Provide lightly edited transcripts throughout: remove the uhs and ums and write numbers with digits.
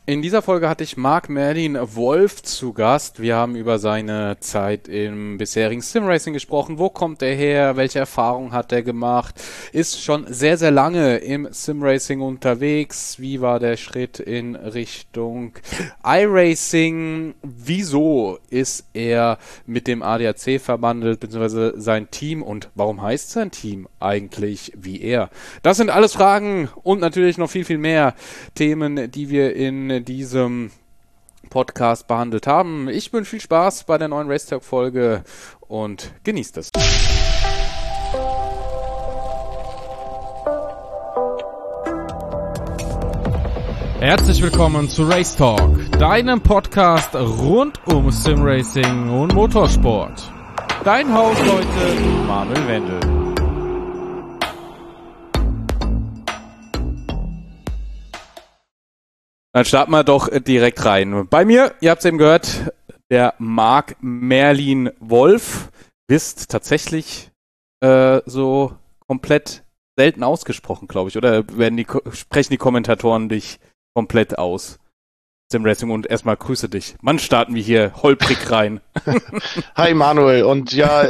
In dieser Folge hatte ich Mark Merlin Wolf zu Gast. Wir haben über seine Zeit im bisherigen Simracing gesprochen. Wo kommt er her? Welche Erfahrungen hat er gemacht? Ist schon sehr, sehr lange im Simracing unterwegs. Wie war der Schritt in Richtung iRacing? Wieso ist er mit dem ADAC verbandelt, beziehungsweise sein Team? Und warum heißt sein Team eigentlich wie er? Das sind alles Fragen und natürlich noch viel, viel mehr Themen, die wir in diesem Podcast behandelt haben. Ich wünsche viel Spaß bei der neuen Race Talk Folge und genießt es. Herzlich willkommen zu Race Talk, deinem Podcast rund um Simracing und Motorsport. Dein Host heute, Manuel Wendel. Dann starten wir doch direkt rein. Bei mir, ihr habt es eben gehört, der Mark Merlin Wolf. Wisst tatsächlich so komplett selten ausgesprochen, glaube ich. Oder sprechen die Kommentatoren dich komplett aus? Simracing, und erstmal grüße dich. Mann, starten wir hier holprig rein. Hi Manuel, und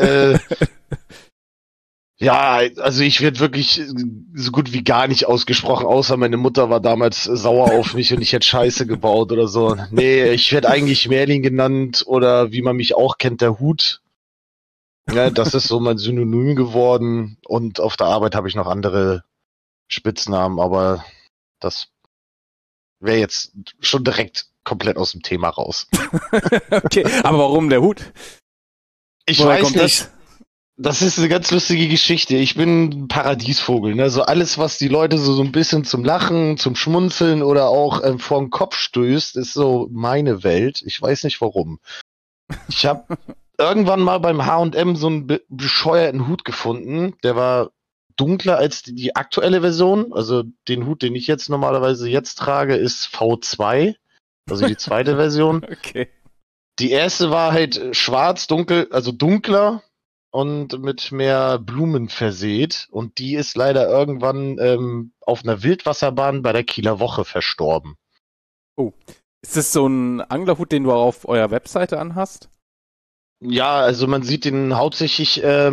ja, also ich werde wirklich so gut wie gar nicht ausgesprochen, außer meine Mutter war damals sauer auf mich und ich hätte Scheiße gebaut oder so. Nee, ich werde eigentlich Merlin genannt oder wie man mich auch kennt, der Hut. Ja, das ist so mein Synonym geworden und auf der Arbeit habe ich noch andere Spitznamen, aber das wäre jetzt schon direkt komplett aus dem Thema raus. Okay, aber warum der Hut? Ich weiß nicht. Das ist eine ganz lustige Geschichte. Ich bin ein Paradiesvogel, ne? So alles, was die Leute so ein bisschen zum Lachen, zum Schmunzeln oder auch vor den Kopf stößt, ist so meine Welt. Ich weiß nicht warum. Ich habe irgendwann mal beim H&M so einen bescheuerten Hut gefunden. Der war dunkler als die aktuelle Version. Also den Hut, den ich jetzt normalerweise trage, ist V2. Also die zweite Version. Okay. Die erste war halt schwarz, dunkel, also dunkler und mit mehr Blumen versät. Und die ist leider irgendwann auf einer Wildwasserbahn bei der Kieler Woche verstorben. Oh, ist das so ein Anglerhut, den du auf eurer Webseite anhast? Ja, also man sieht den hauptsächlich bei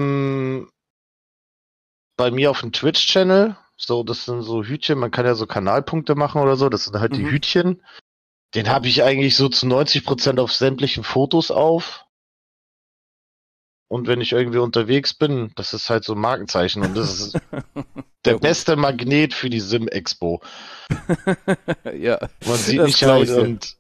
mir auf dem Twitch-Channel. So, das sind so Hütchen, man kann ja so Kanalpunkte machen oder so, das sind halt die Hütchen. Den habe ich eigentlich so zu 90% auf sämtlichen Fotos auf. Und wenn ich irgendwie unterwegs bin, das ist halt so ein Markenzeichen und das ist der beste Magnet für die Sim-Expo. Ja. Man sieht mich halt und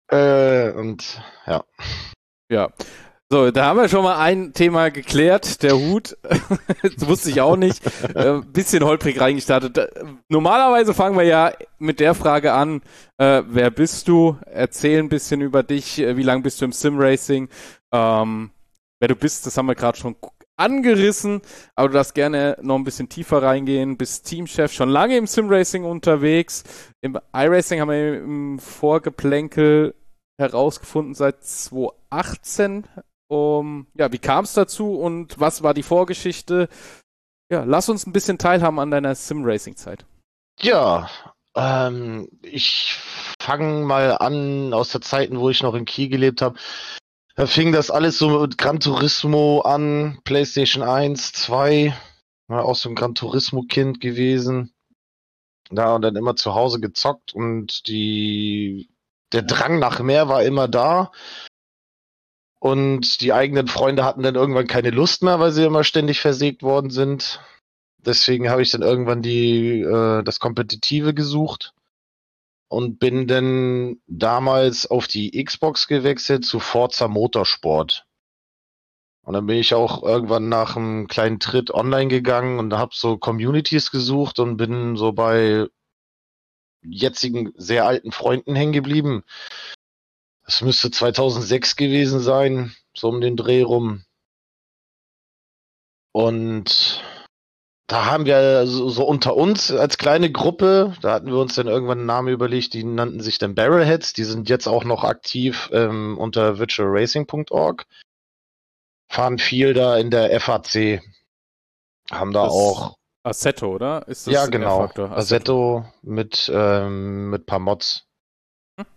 ja. Ja. So, da haben wir schon mal ein Thema geklärt, der Hut. Das wusste ich auch nicht. Bisschen holprig reingestartet. Normalerweise fangen wir ja mit der Frage an, wer bist du? Erzähl ein bisschen über dich. Wie lange bist du im Simracing? Wer du bist, das haben wir gerade schon angerissen, aber du darfst gerne noch ein bisschen tiefer reingehen. Bist Teamchef, schon lange im Simracing unterwegs. Im iRacing haben wir im Vorgeplänkel herausgefunden seit 2018. Ja, wie kam es dazu und was war die Vorgeschichte? Ja, lass uns ein bisschen teilhaben an deiner Simracing-Zeit. Ja, ich fange mal an aus der Zeiten, wo ich noch in Kiel gelebt habe. Da fing das alles so mit Gran Turismo an, PlayStation 1, 2, war auch so ein Gran Turismo-Kind gewesen. Ja, und dann immer zu Hause gezockt und der Drang nach mehr war immer da. Und die eigenen Freunde hatten dann irgendwann keine Lust mehr, weil sie immer ständig versägt worden sind. Deswegen habe ich dann irgendwann das Kompetitive gesucht. Und bin dann damals auf die Xbox gewechselt zu Forza Motorsport. Und dann bin ich auch irgendwann nach einem kleinen Tritt online gegangen und habe so Communities gesucht und bin so bei jetzigen sehr alten Freunden hängen geblieben. Das müsste 2006 gewesen sein, so um den Dreh rum. Und da haben wir so unter uns als kleine Gruppe, da hatten wir uns dann irgendwann einen Namen überlegt, die nannten sich dann Barrelheads, die sind jetzt auch noch aktiv unter virtualracing.org, fahren viel da in der FAC, haben da das auch Assetto, oder? Ist das ja genau, R-Factor? Assetto mit paar Mods.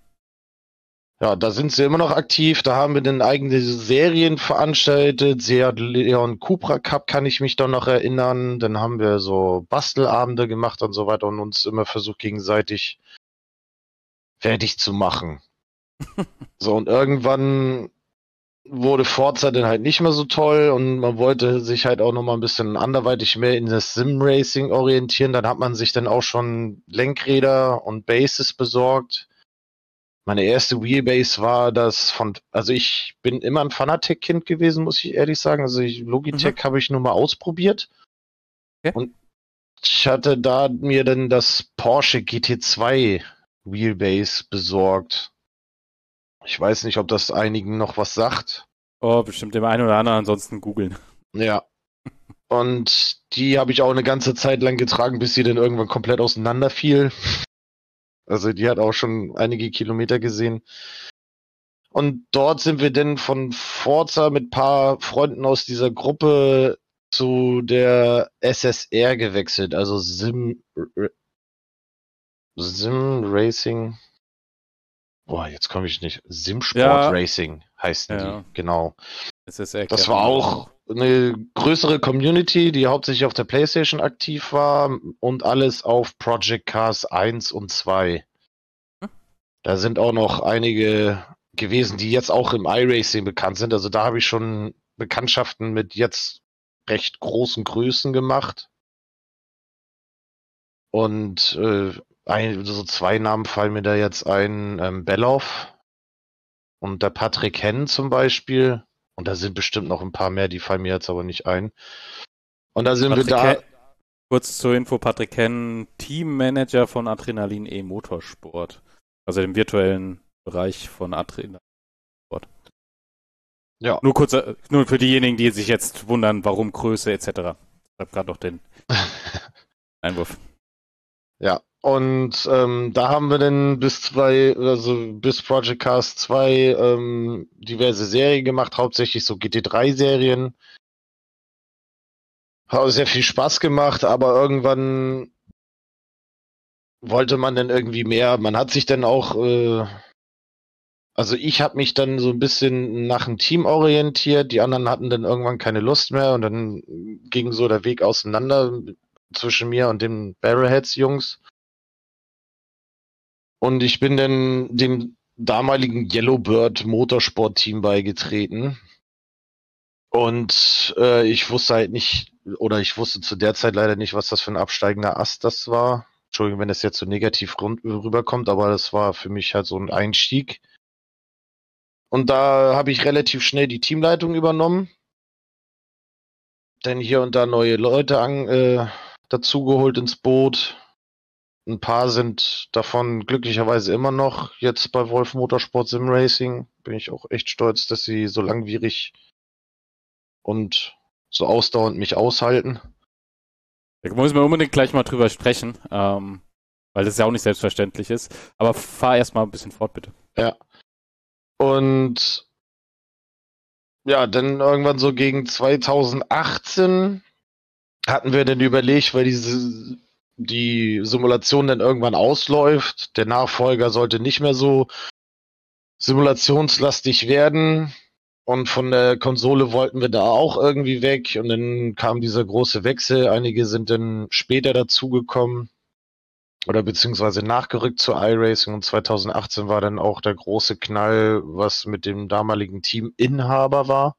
Ja, da sind sie immer noch aktiv. Da haben wir dann eigene Serien veranstaltet. Seat Leon Cupra Cup kann ich mich doch noch erinnern. Dann haben wir so Bastelabende gemacht und so weiter und uns immer versucht, gegenseitig fertig zu machen. So, und irgendwann wurde Forza dann halt nicht mehr so toll und man wollte sich halt auch nochmal ein bisschen anderweitig mehr in das Sim-Racing orientieren. Dann hat man sich dann auch schon Lenkräder und Bases besorgt. Meine erste Wheelbase war das also ich bin immer ein Fanatec-Kind gewesen, muss ich ehrlich sagen. Also Logitech habe ich nur mal ausprobiert. Okay. Und ich hatte da mir dann das Porsche GT2 Wheelbase besorgt. Ich weiß nicht, ob das einigen noch was sagt. Oh, bestimmt dem einen oder anderen, ansonsten googeln. Ja. Und die habe ich auch eine ganze Zeit lang getragen, bis sie dann irgendwann komplett auseinanderfiel. Also die hat auch schon einige Kilometer gesehen. Und dort sind wir dann von Forza mit ein paar Freunden aus dieser Gruppe zu der SSR gewechselt, also Sim Racing. Boah, jetzt komme ich nicht. Simsport Racing heißen die, genau. Das war auch eine größere Community, die hauptsächlich auf der PlayStation aktiv war und alles auf Project Cars 1 und 2. Da sind auch noch einige gewesen, die jetzt auch im iRacing bekannt sind. Also da habe ich schon Bekanntschaften mit jetzt recht großen Größen gemacht. Und so zwei Namen fallen mir da jetzt ein, Belloff und der Patrick Henn zum Beispiel. Und da sind bestimmt noch ein paar mehr, die fallen mir jetzt aber nicht ein. Und da sind wir da. Kurz zur Info, Patrick Henn, Teammanager von Adrenalin E-Motorsport. Also dem virtuellen Bereich von Adrenalin. Ja. Nur für diejenigen, die sich jetzt wundern, warum Größe etc. Ich habe gerade noch den Einwurf. Ja, und da haben wir dann bis Project Cars 2 diverse Serien gemacht, hauptsächlich so GT3-Serien. Hat sehr viel Spaß gemacht, aber irgendwann wollte man dann irgendwie mehr. Man hat sich dann auch also ich habe mich dann so ein bisschen nach dem Team orientiert, die anderen hatten dann irgendwann keine Lust mehr und dann ging so der Weg auseinander zwischen mir und den Barrelheads-Jungs. Und ich bin dann dem damaligen Yellowbird Motorsport-Team beigetreten. Und ich wusste halt nicht, oder ich wusste zu der Zeit leider nicht, was das für ein absteigender Ast das war. Entschuldigung, wenn es jetzt so negativ rüberkommt, aber das war für mich halt so ein Einstieg. Und da habe ich relativ schnell die Teamleitung übernommen. Denn hier und da neue Leute dazugeholt ins Boot. Ein paar sind davon glücklicherweise immer noch jetzt bei Wolf Motorsport Sim Racing. Bin ich auch echt stolz, dass sie so langwierig und so ausdauernd mich aushalten. Da müssen wir unbedingt gleich mal drüber sprechen, weil das ja auch nicht selbstverständlich ist. Aber fahr erstmal ein bisschen fort, bitte. Ja. Und ja, dann irgendwann so gegen 2018 hatten wir dann überlegt, weil die Simulation dann irgendwann ausläuft. Der Nachfolger sollte nicht mehr so simulationslastig werden. Und von der Konsole wollten wir da auch irgendwie weg. Und dann kam dieser große Wechsel. Einige sind dann später dazugekommen oder beziehungsweise nachgerückt zur iRacing. Und 2018 war dann auch der große Knall, was mit dem damaligen Teaminhaber war.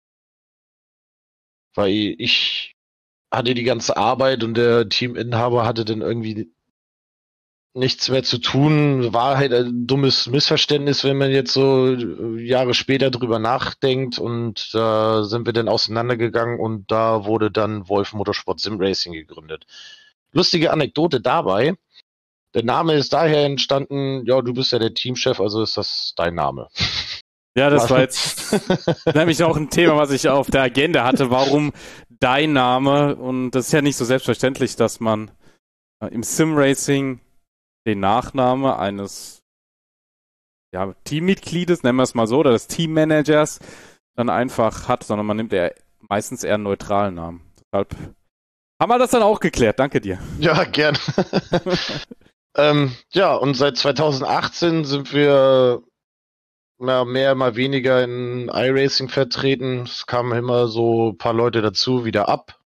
Weil ich hatte die ganze Arbeit und der Teaminhaber hatte dann irgendwie nichts mehr zu tun. War halt ein dummes Missverständnis, wenn man jetzt so Jahre später drüber nachdenkt. Und da sind wir dann auseinandergegangen und da wurde dann Wolf Motorsport Sim Racing gegründet. Lustige Anekdote dabei. Der Name ist daher entstanden, ja, du bist ja der Teamchef, also ist das dein Name. Ja, das war jetzt nämlich auch ein Thema, was ich auf der Agenda hatte. Warum dein Name? Und das ist ja nicht so selbstverständlich, dass man im Sim-Racing den Nachname eines Teammitgliedes, nennen wir es mal so, oder des Teammanagers dann einfach hat, sondern man nimmt meistens eher einen neutralen Namen. Deshalb haben wir das dann auch geklärt. Danke dir. Ja, gern. Ja, und seit 2018 sind wir mal weniger in iRacing vertreten. Es kamen immer so ein paar Leute dazu, wieder ab.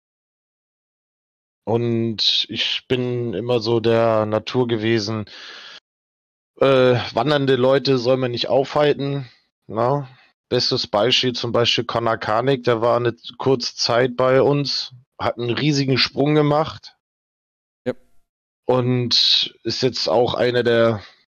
Und ich bin immer so der Natur gewesen. Wandernde Leute soll man nicht aufhalten. Na? Bestes Beispiel zum Beispiel Conor Kanik, der war eine kurze Zeit bei uns, hat einen riesigen Sprung gemacht. Yep. Und ist jetzt auch einer der,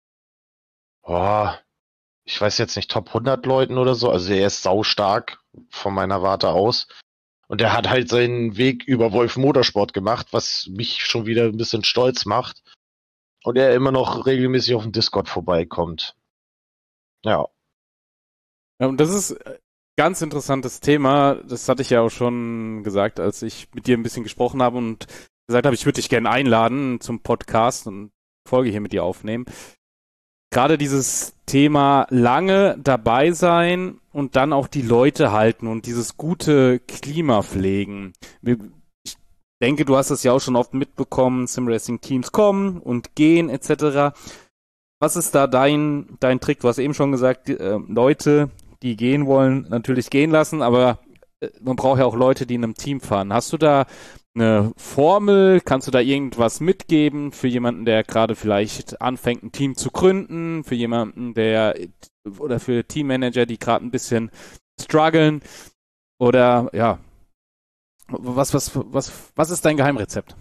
ich weiß jetzt nicht, Top 100 Leuten oder so. Also er ist saustark von meiner Warte aus. Und er hat halt seinen Weg über Wolf Motorsport gemacht, was mich schon wieder ein bisschen stolz macht. Und er immer noch regelmäßig auf dem Discord vorbeikommt. Ja. Ja, und das ist ein ganz interessantes Thema. Das hatte ich ja auch schon gesagt, als ich mit dir ein bisschen gesprochen habe und gesagt habe, ich würde dich gerne einladen zum Podcast und Folge hier mit dir aufnehmen. Gerade dieses Thema lange dabei sein und dann auch die Leute halten und dieses gute Klima pflegen. Ich denke, du hast das ja auch schon oft mitbekommen, Simracing-Teams kommen und gehen etc. Was ist da dein Trick? Du hast eben schon gesagt, Leute, die gehen wollen, natürlich gehen lassen, aber man braucht ja auch Leute, die in einem Team fahren. Hast du da eine Formel? Kannst du da irgendwas mitgeben für jemanden, der gerade vielleicht anfängt, ein Team zu gründen, für jemanden, oder für Teammanager, die gerade ein bisschen strugglen? Oder ja, was ist dein Geheimrezept?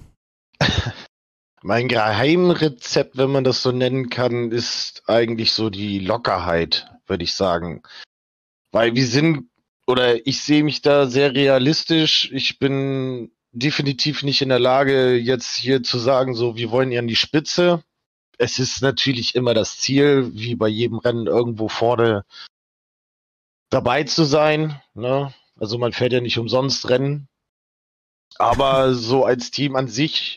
Mein Geheimrezept, wenn man das so nennen kann, ist eigentlich so die Lockerheit, würde ich sagen. Weil ich sehe mich da sehr realistisch. Ich bin definitiv nicht in der Lage, jetzt hier zu sagen, so, wir wollen ja an die Spitze. Es ist natürlich immer das Ziel, wie bei jedem Rennen irgendwo vorne dabei zu sein, ne? Also man fährt ja nicht umsonst Rennen. Aber so als Team an sich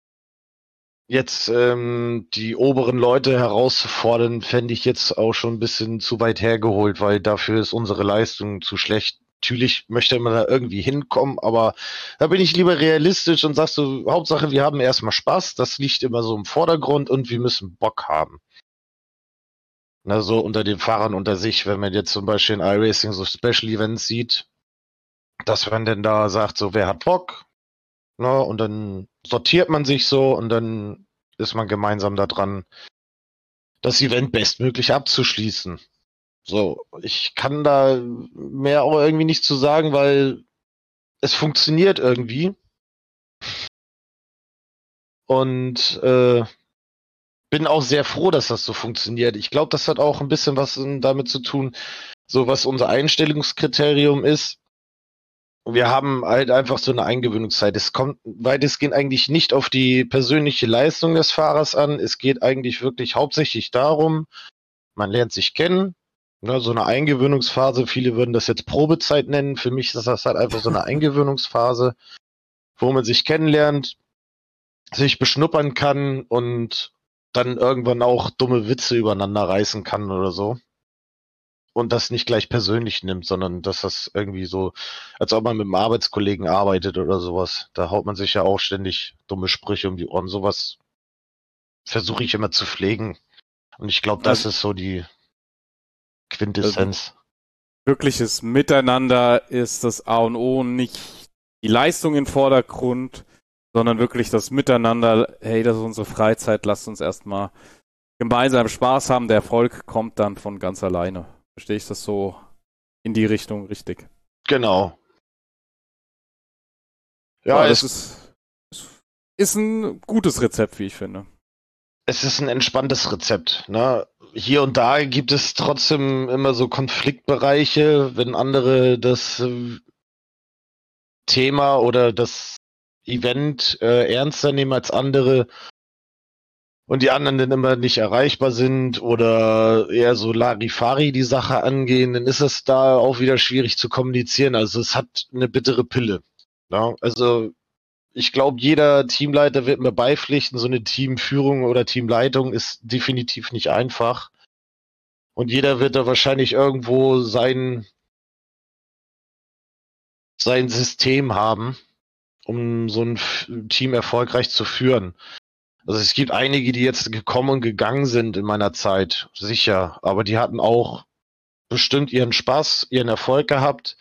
jetzt die oberen Leute herauszufordern, fände ich jetzt auch schon ein bisschen zu weit hergeholt, weil dafür ist unsere Leistung zu schlecht. Natürlich möchte man da irgendwie hinkommen, aber da bin ich lieber realistisch und sagst so, Hauptsache, wir haben erstmal Spaß, das liegt immer so im Vordergrund und wir müssen Bock haben. Na, so unter den Fahrern unter sich, wenn man jetzt zum Beispiel in iRacing so Special Events sieht, dass man denn da sagt, so, wer hat Bock? Na, und dann sortiert man sich so und dann ist man gemeinsam da dran, das Event bestmöglich abzuschließen. So, ich kann da mehr auch irgendwie nicht zu sagen, weil es funktioniert irgendwie. Und bin auch sehr froh, dass das so funktioniert. Ich glaube, das hat auch ein bisschen was damit zu tun, so was unser Einstellungskriterium ist. Wir haben halt einfach so eine Eingewöhnungszeit. Es kommt weitestgehend eigentlich nicht auf die persönliche Leistung des Fahrers an. Es geht eigentlich wirklich hauptsächlich darum, man lernt sich kennen. Ne, so eine Eingewöhnungsphase, viele würden das jetzt Probezeit nennen. Für mich ist das halt einfach so eine Eingewöhnungsphase, wo man sich kennenlernt, sich beschnuppern kann und dann irgendwann auch dumme Witze übereinander reißen kann oder so. Und das nicht gleich persönlich nimmt, sondern dass das irgendwie so, als ob man mit einem Arbeitskollegen arbeitet oder sowas. Da haut man sich ja auch ständig dumme Sprüche um die Ohren. Sowas versuche ich immer zu pflegen. Und ich glaube, das ist so die Quintessenz. Wirkliches Miteinander ist das A und O, nicht die Leistung im Vordergrund, sondern wirklich das Miteinander. Hey, das ist unsere Freizeit, lasst uns erstmal gemeinsam Spaß haben. Der Erfolg kommt dann von ganz alleine. Verstehe ich das so in die Richtung richtig? Genau. Ja, es ist ein gutes Rezept, wie ich finde. Es ist ein entspanntes Rezept, ne? Hier und da gibt es trotzdem immer so Konfliktbereiche, wenn andere das Thema oder das Event ernster nehmen als andere und die anderen dann immer nicht erreichbar sind oder eher so Larifari die Sache angehen, dann ist es da auch wieder schwierig zu kommunizieren. Also es hat eine bittere Pille. Ne? Also ich glaube, jeder Teamleiter wird mir beipflichten, so eine Teamführung oder Teamleitung ist definitiv nicht einfach. Und jeder wird da wahrscheinlich irgendwo sein System haben, um so ein Team erfolgreich zu führen. Also es gibt einige, die jetzt gekommen und gegangen sind in meiner Zeit, sicher, aber die hatten auch bestimmt ihren Spaß, ihren Erfolg gehabt.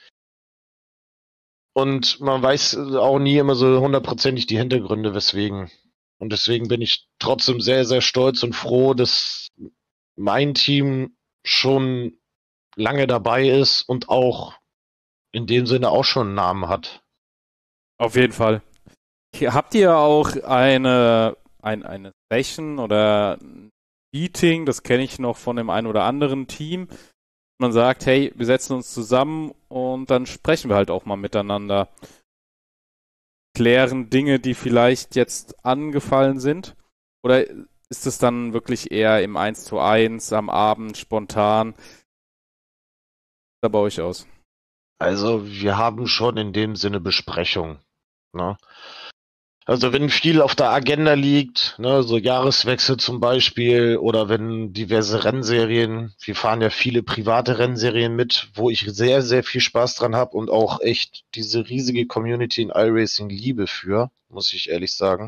Und man weiß auch nie immer so hundertprozentig die Hintergründe, weswegen. Und deswegen bin ich trotzdem sehr, sehr stolz und froh, dass mein Team schon lange dabei ist und auch in dem Sinne auch schon einen Namen hat. Auf jeden Fall. Habt ihr auch eine Session oder ein Meeting, das kenne ich noch von dem einen oder anderen Team, man sagt, hey, wir setzen uns zusammen und dann sprechen wir halt auch mal miteinander, klären Dinge, die vielleicht jetzt angefallen sind? Oder ist es dann wirklich eher im 1:1 am Abend spontan? Da baue ich aus. Also wir haben schon in dem Sinne Besprechungen. Ne? Also wenn viel auf der Agenda liegt, ne, so Jahreswechsel zum Beispiel, oder wenn diverse Rennserien, wir fahren ja viele private Rennserien mit, wo ich sehr, sehr viel Spaß dran habe und auch echt diese riesige Community in iRacing liebe für, muss ich ehrlich sagen.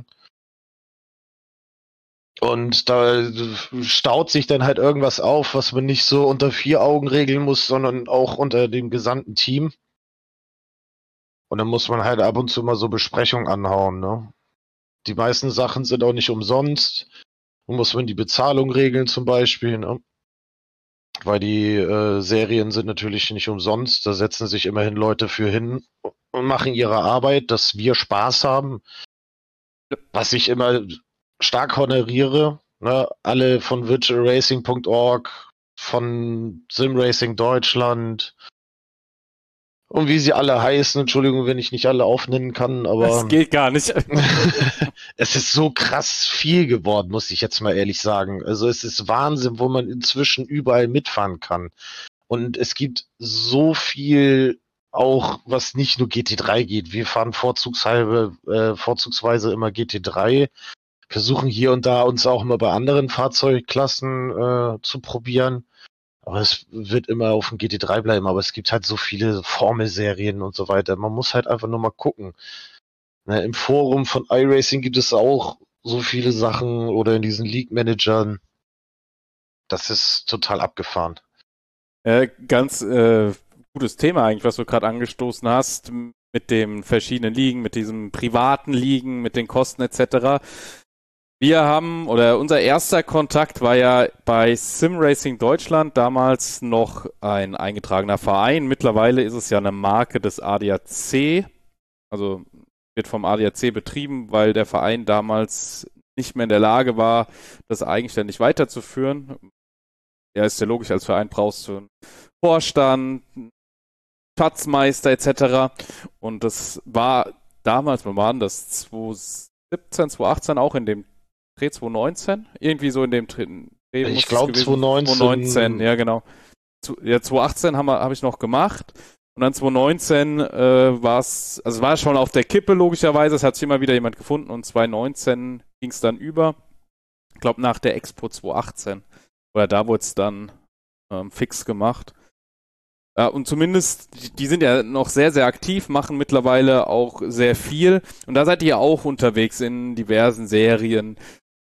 Und da staut sich dann halt irgendwas auf, was man nicht so unter 4 Augen regeln muss, sondern auch unter dem gesamten Team. Und dann muss man halt ab und zu mal so Besprechungen anhauen, ne? Die meisten Sachen sind auch nicht umsonst. Dann muss man die Bezahlung regeln zum Beispiel, ne? Weil die Serien sind natürlich nicht umsonst. Da setzen sich immerhin Leute für hin und machen ihre Arbeit, dass wir Spaß haben. Was ich immer stark honoriere. Ne? Alle von virtualracing.org, von SimRacing Deutschland und wie sie alle heißen. Entschuldigung, wenn ich nicht alle aufnennen kann, aber Das geht gar nicht. es ist so krass viel geworden, muss ich jetzt mal ehrlich sagen. Also es ist Wahnsinn, wo man inzwischen überall mitfahren kann. Und es gibt so viel auch, was nicht nur GT3 geht. Wir fahren vorzugsweise immer GT3, versuchen hier und da uns auch mal bei anderen Fahrzeugklassen zu probieren. Aber es wird immer auf dem GT3 bleiben. Aber es gibt halt so viele Formelserien und so weiter. Man muss halt einfach nur mal gucken. Ne, im Forum von iRacing gibt es auch so viele Sachen oder in diesen League-Managern. Das ist total abgefahren. Ganz gutes Thema eigentlich, was du gerade angestoßen hast, mit den verschiedenen Ligen, mit diesem privaten Ligen, mit den Kosten etc. Wir haben, oder unser erster Kontakt war ja bei SimRacing Deutschland, damals noch ein eingetragener Verein. Mittlerweile ist es ja eine Marke des ADAC, also wird vom ADAC betrieben, weil der Verein damals nicht mehr in der Lage war, das eigenständig weiterzuführen. Ja, ist ja logisch, als Verein brauchst du einen Vorstand, einen Schatzmeister etc. Und das war damals, wann war denn das? 2017, 2018 auch in dem Dreh 2019? Irgendwie so in dem Dreh muss Ich glaube es gewesen 2019, ja genau. Ja, 2018 habe ich noch gemacht. Und dann 2019 war es, also war schon auf der Kippe logischerweise, es hat sich immer wieder jemand gefunden und 2019 ging es dann über. Ich glaube nach der Expo 2018. Oder da wurde es dann fix gemacht. Und zumindest, die sind ja noch sehr, sehr aktiv, machen mittlerweile auch sehr viel. Und da seid ihr ja auch unterwegs in diversen Serien.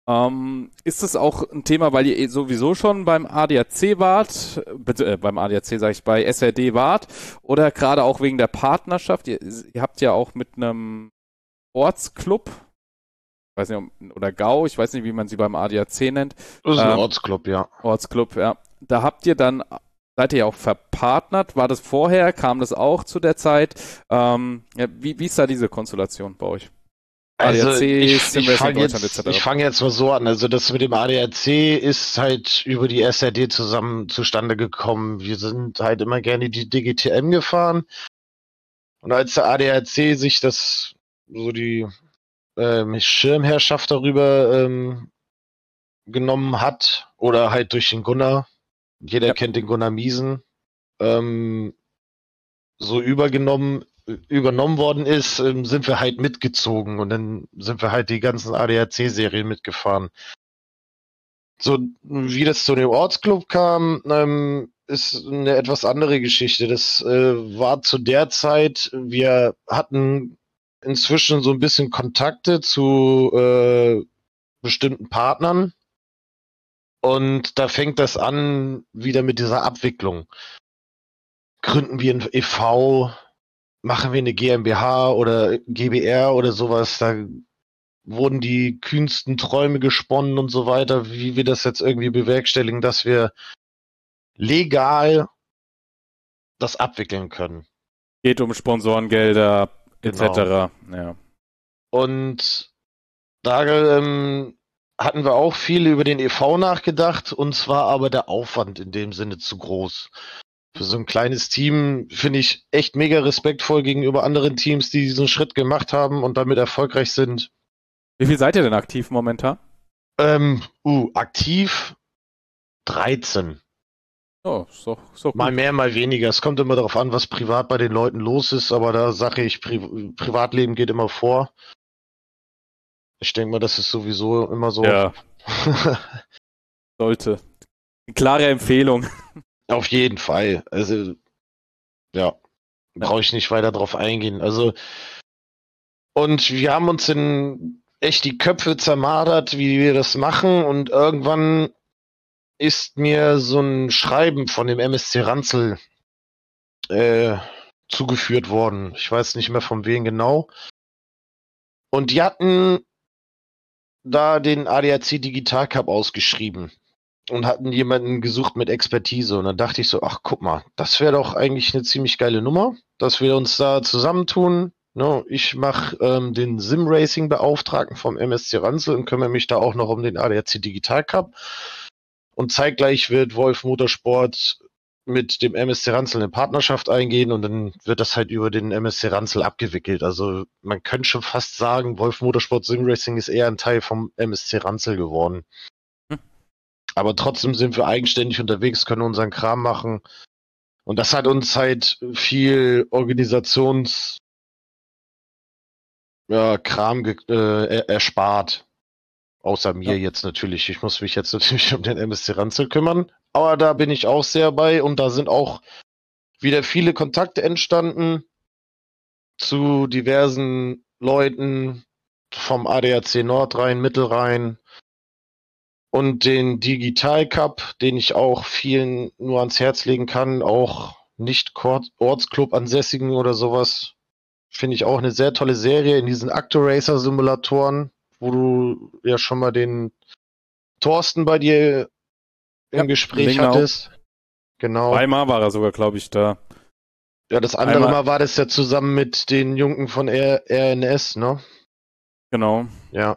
Ist das auch ein Thema, weil ihr sowieso schon beim ADAC wart, beim ADAC sage ich, bei SRD wart, oder gerade auch wegen der Partnerschaft? Ihr habt ja auch mit einem Ortsclub, ich weiß nicht, oder GAU, ich weiß nicht, wie man sie beim ADAC nennt. Das ist ein Ortsclub, ja. Ortsclub, ja. Da seid ihr ja auch verpartnert. War das vorher? Kam das auch zu der Zeit? Ja, wie ist da diese Konstellation bei euch? Also ADAC, ich SimRacing fange Deutschland etc. ich fang jetzt mal so an. Also das mit dem ADAC ist halt über die SRD zusammen zustande gekommen. Wir sind halt immer gerne die DGTM gefahren. Und als der ADAC sich die Schirmherrschaft darüber genommen hat, oder halt durch den Gunnar, jeder kennt den Gunnar Miesen, so übernommen worden ist, sind wir halt mitgezogen und dann sind wir halt die ganzen ADAC-Serien mitgefahren. So wie das zu dem Ortsclub kam, ist eine etwas andere Geschichte. Das war zu der Zeit, wir hatten inzwischen so ein bisschen Kontakte zu bestimmten Partnern und da fängt das an wieder mit dieser Abwicklung. gründen wir ein e.V., machen wir eine GmbH oder GbR oder sowas, da wurden die kühnsten Träume gesponnen und so weiter, wie wir das jetzt irgendwie bewerkstelligen, dass wir legal das abwickeln können. Geht um Sponsorengelder Genau. etc. Ja. Und da hatten wir auch viel über den e.V. nachgedacht, uns war aber der Aufwand in dem Sinne zu groß. Für so ein kleines Team finde ich echt mega respektvoll gegenüber anderen Teams, die diesen Schritt gemacht haben und damit erfolgreich sind. Wie viel seid ihr denn aktiv momentan? Aktiv 13. Oh, ist doch Mal gut. mehr, mal weniger. Es kommt immer darauf an, was privat bei den Leuten los ist, aber da sage ich, Privatleben geht immer vor. Ich denke mal, das ist sowieso immer so. Ja, sollte. Eine klare Empfehlung. Auf jeden Fall. Also, ja, brauche ich nicht weiter drauf eingehen. Also, und wir haben uns in echt die Köpfe zermartert, wie wir das machen, und irgendwann ist mir so ein Schreiben von dem MSC Ranzel zugeführt worden. Ich weiß nicht mehr von wem genau. Und die hatten da den ADAC Digital Cup ausgeschrieben und hatten jemanden gesucht mit Expertise. Und dann dachte ich so, ach guck mal, das wäre doch eigentlich eine ziemlich geile Nummer, dass wir uns da zusammentun. No, ich mache den Sim-Racing-Beauftragten vom MSC Ranzel und kümmere mich da auch noch um den ADAC Digital Cup. Und zeitgleich wird Wolf Motorsport mit dem MSC Ranzel eine Partnerschaft eingehen und dann wird das halt über den MSC Ranzel abgewickelt. Also man könnte schon fast sagen, Wolf Motorsport Sim Racing ist eher ein Teil vom MSC Ranzel geworden. Hm. Aber trotzdem sind wir eigenständig unterwegs, können unseren Kram machen. Und das hat uns halt viel Organisations Kram erspart. Außer mir Ja. jetzt natürlich. Ich muss mich jetzt natürlich um den MSC Ranzel kümmern. Aber da bin ich auch sehr bei und da sind auch wieder viele Kontakte entstanden zu diversen Leuten vom ADAC Nordrhein, Mittelrhein und den Digital Cup, den ich auch vielen nur ans Herz legen kann, auch nicht Ortsclub ansässigen oder sowas. Finde ich auch eine sehr tolle Serie in diesen Acto-Racer-Simulatoren, wo du ja schon mal den Thorsten bei dir Ja, im Gespräch Lingnau. hattest. Genau. Zweimal war er sogar, glaube ich, da. Ja, das andere Einmal, Mal war das ja zusammen mit den Jungen von RNS, ne? genau. Ja.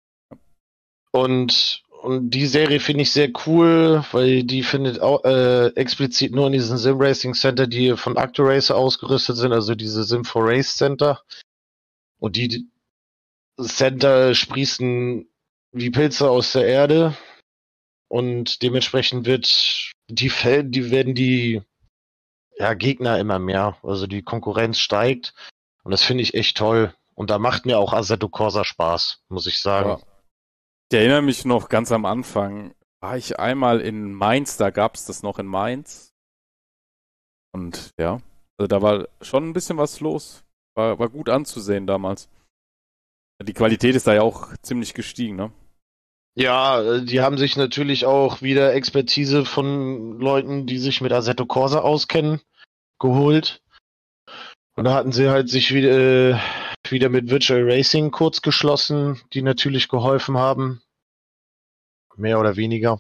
Und die Serie finde ich sehr cool, weil die findet auch explizit nur in diesen Sim Racing Center, die von ActoRacer ausgerüstet sind, also diese Sim4Race Center. Und die Center sprießen wie Pilze aus der Erde. Und dementsprechend werden die Gegner immer mehr. Also die Konkurrenz steigt. Und das finde ich echt toll. Und da macht mir auch Assetto Corsa Spaß, muss ich sagen. Ja. Ich erinnere mich noch ganz am Anfang, war ich einmal in Mainz, da gab es das noch in Mainz. Und ja, also da war schon ein bisschen was los. War gut anzusehen damals. Die Qualität ist da ja auch ziemlich gestiegen, ne? Ja, die haben sich natürlich auch wieder Expertise von Leuten, die sich mit Assetto Corsa auskennen, geholt. Und da hatten sie halt sich wieder mit Virtual Racing kurz geschlossen, die natürlich geholfen haben. Mehr oder weniger.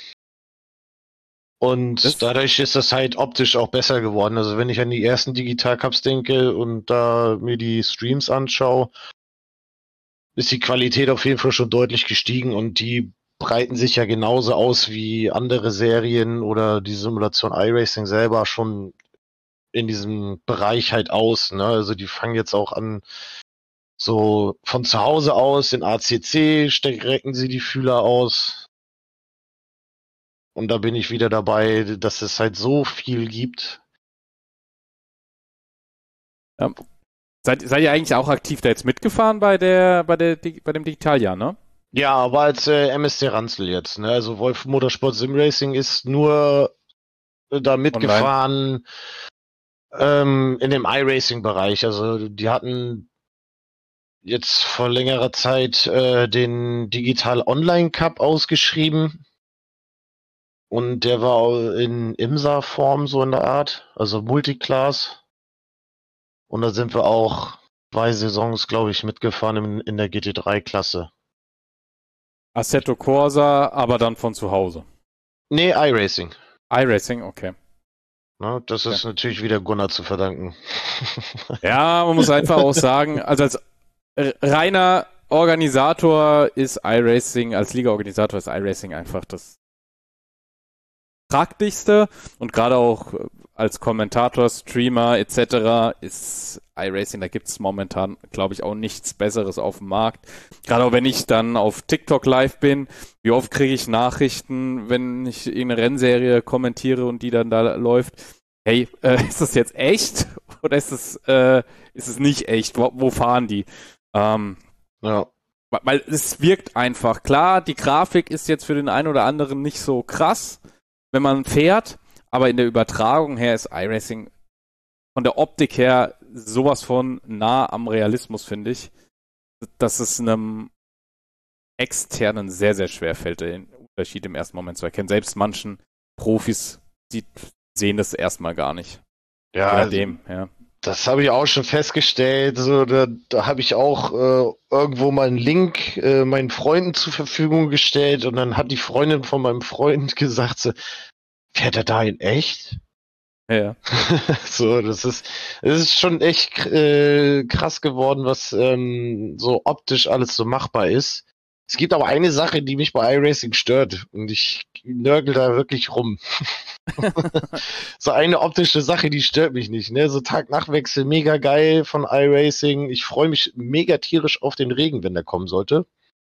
Und Das, dadurch ist das halt optisch auch besser geworden. Also wenn ich an die ersten Digital Cups denke und da mir die Streams anschaue, ist die Qualität auf jeden Fall schon deutlich gestiegen und die breiten sich ja genauso aus wie andere Serien oder die Simulation iRacing selber schon in diesem Bereich halt aus. Ne? Also die fangen jetzt auch an, so von zu Hause aus in ACC recken sie die Fühler aus. Und da bin ich wieder dabei, dass es halt so viel gibt. ja. Seid ihr eigentlich auch aktiv da jetzt mitgefahren bei dem Digitaljahr, ne? Ja, aber als MSC Ranzel jetzt. Ne? Also Wolf Motorsport Sim Racing ist nur da Online. mitgefahren in dem iRacing-Bereich. Also die hatten jetzt vor längerer Zeit den Digital Online Cup ausgeschrieben. Und der war auch in IMSA-Form so in der Art, also Multiclass. Und da sind wir auch 2 Saisons, glaube ich, mitgefahren in der GT3-Klasse. Assetto Corsa, aber dann von zu Hause. Nee, iRacing. iRacing, okay. Ne, das ist natürlich wieder Gunnar zu verdanken. Ja, man muss einfach auch sagen, also als reiner Organisator ist iRacing, als Liga-Organisator ist iRacing einfach das praktischste und gerade auch als Kommentator, Streamer etc. ist iRacing, da gibt es momentan, glaube ich, auch nichts Besseres auf dem Markt. Gerade auch wenn ich dann auf TikTok live bin, wie oft kriege ich Nachrichten, wenn ich irgendeine Rennserie kommentiere und die dann da läuft. Hey, ist das jetzt echt oder ist es nicht echt? Wo fahren die? Ja. Weil es wirkt einfach. Klar, die Grafik ist jetzt für den einen oder anderen nicht so krass, wenn man fährt, aber in der Übertragung her ist iRacing von der Optik her sowas von nah am Realismus, finde ich, dass es einem Externen sehr, sehr schwer fällt, den Unterschied im ersten Moment zu erkennen. Selbst manchen Profis, die sehen das erstmal gar nicht. Ja, Je nachdem, ja. Das habe ich auch schon festgestellt. So, da habe ich auch irgendwo mal einen Link meinen Freunden zur Verfügung gestellt und dann hat die Freundin von meinem Freund gesagt, so, fährt er da in echt? Ja. So, es ist schon echt krass geworden, was so optisch alles so machbar ist. Es gibt aber eine Sache, die mich bei iRacing stört und ich nörgel da wirklich rum. So eine optische Sache, die stört mich nicht, ne? So Tag-Nacht-Wechsel, mega geil von iRacing. Ich freue mich mega tierisch auf den Regen, wenn der kommen sollte.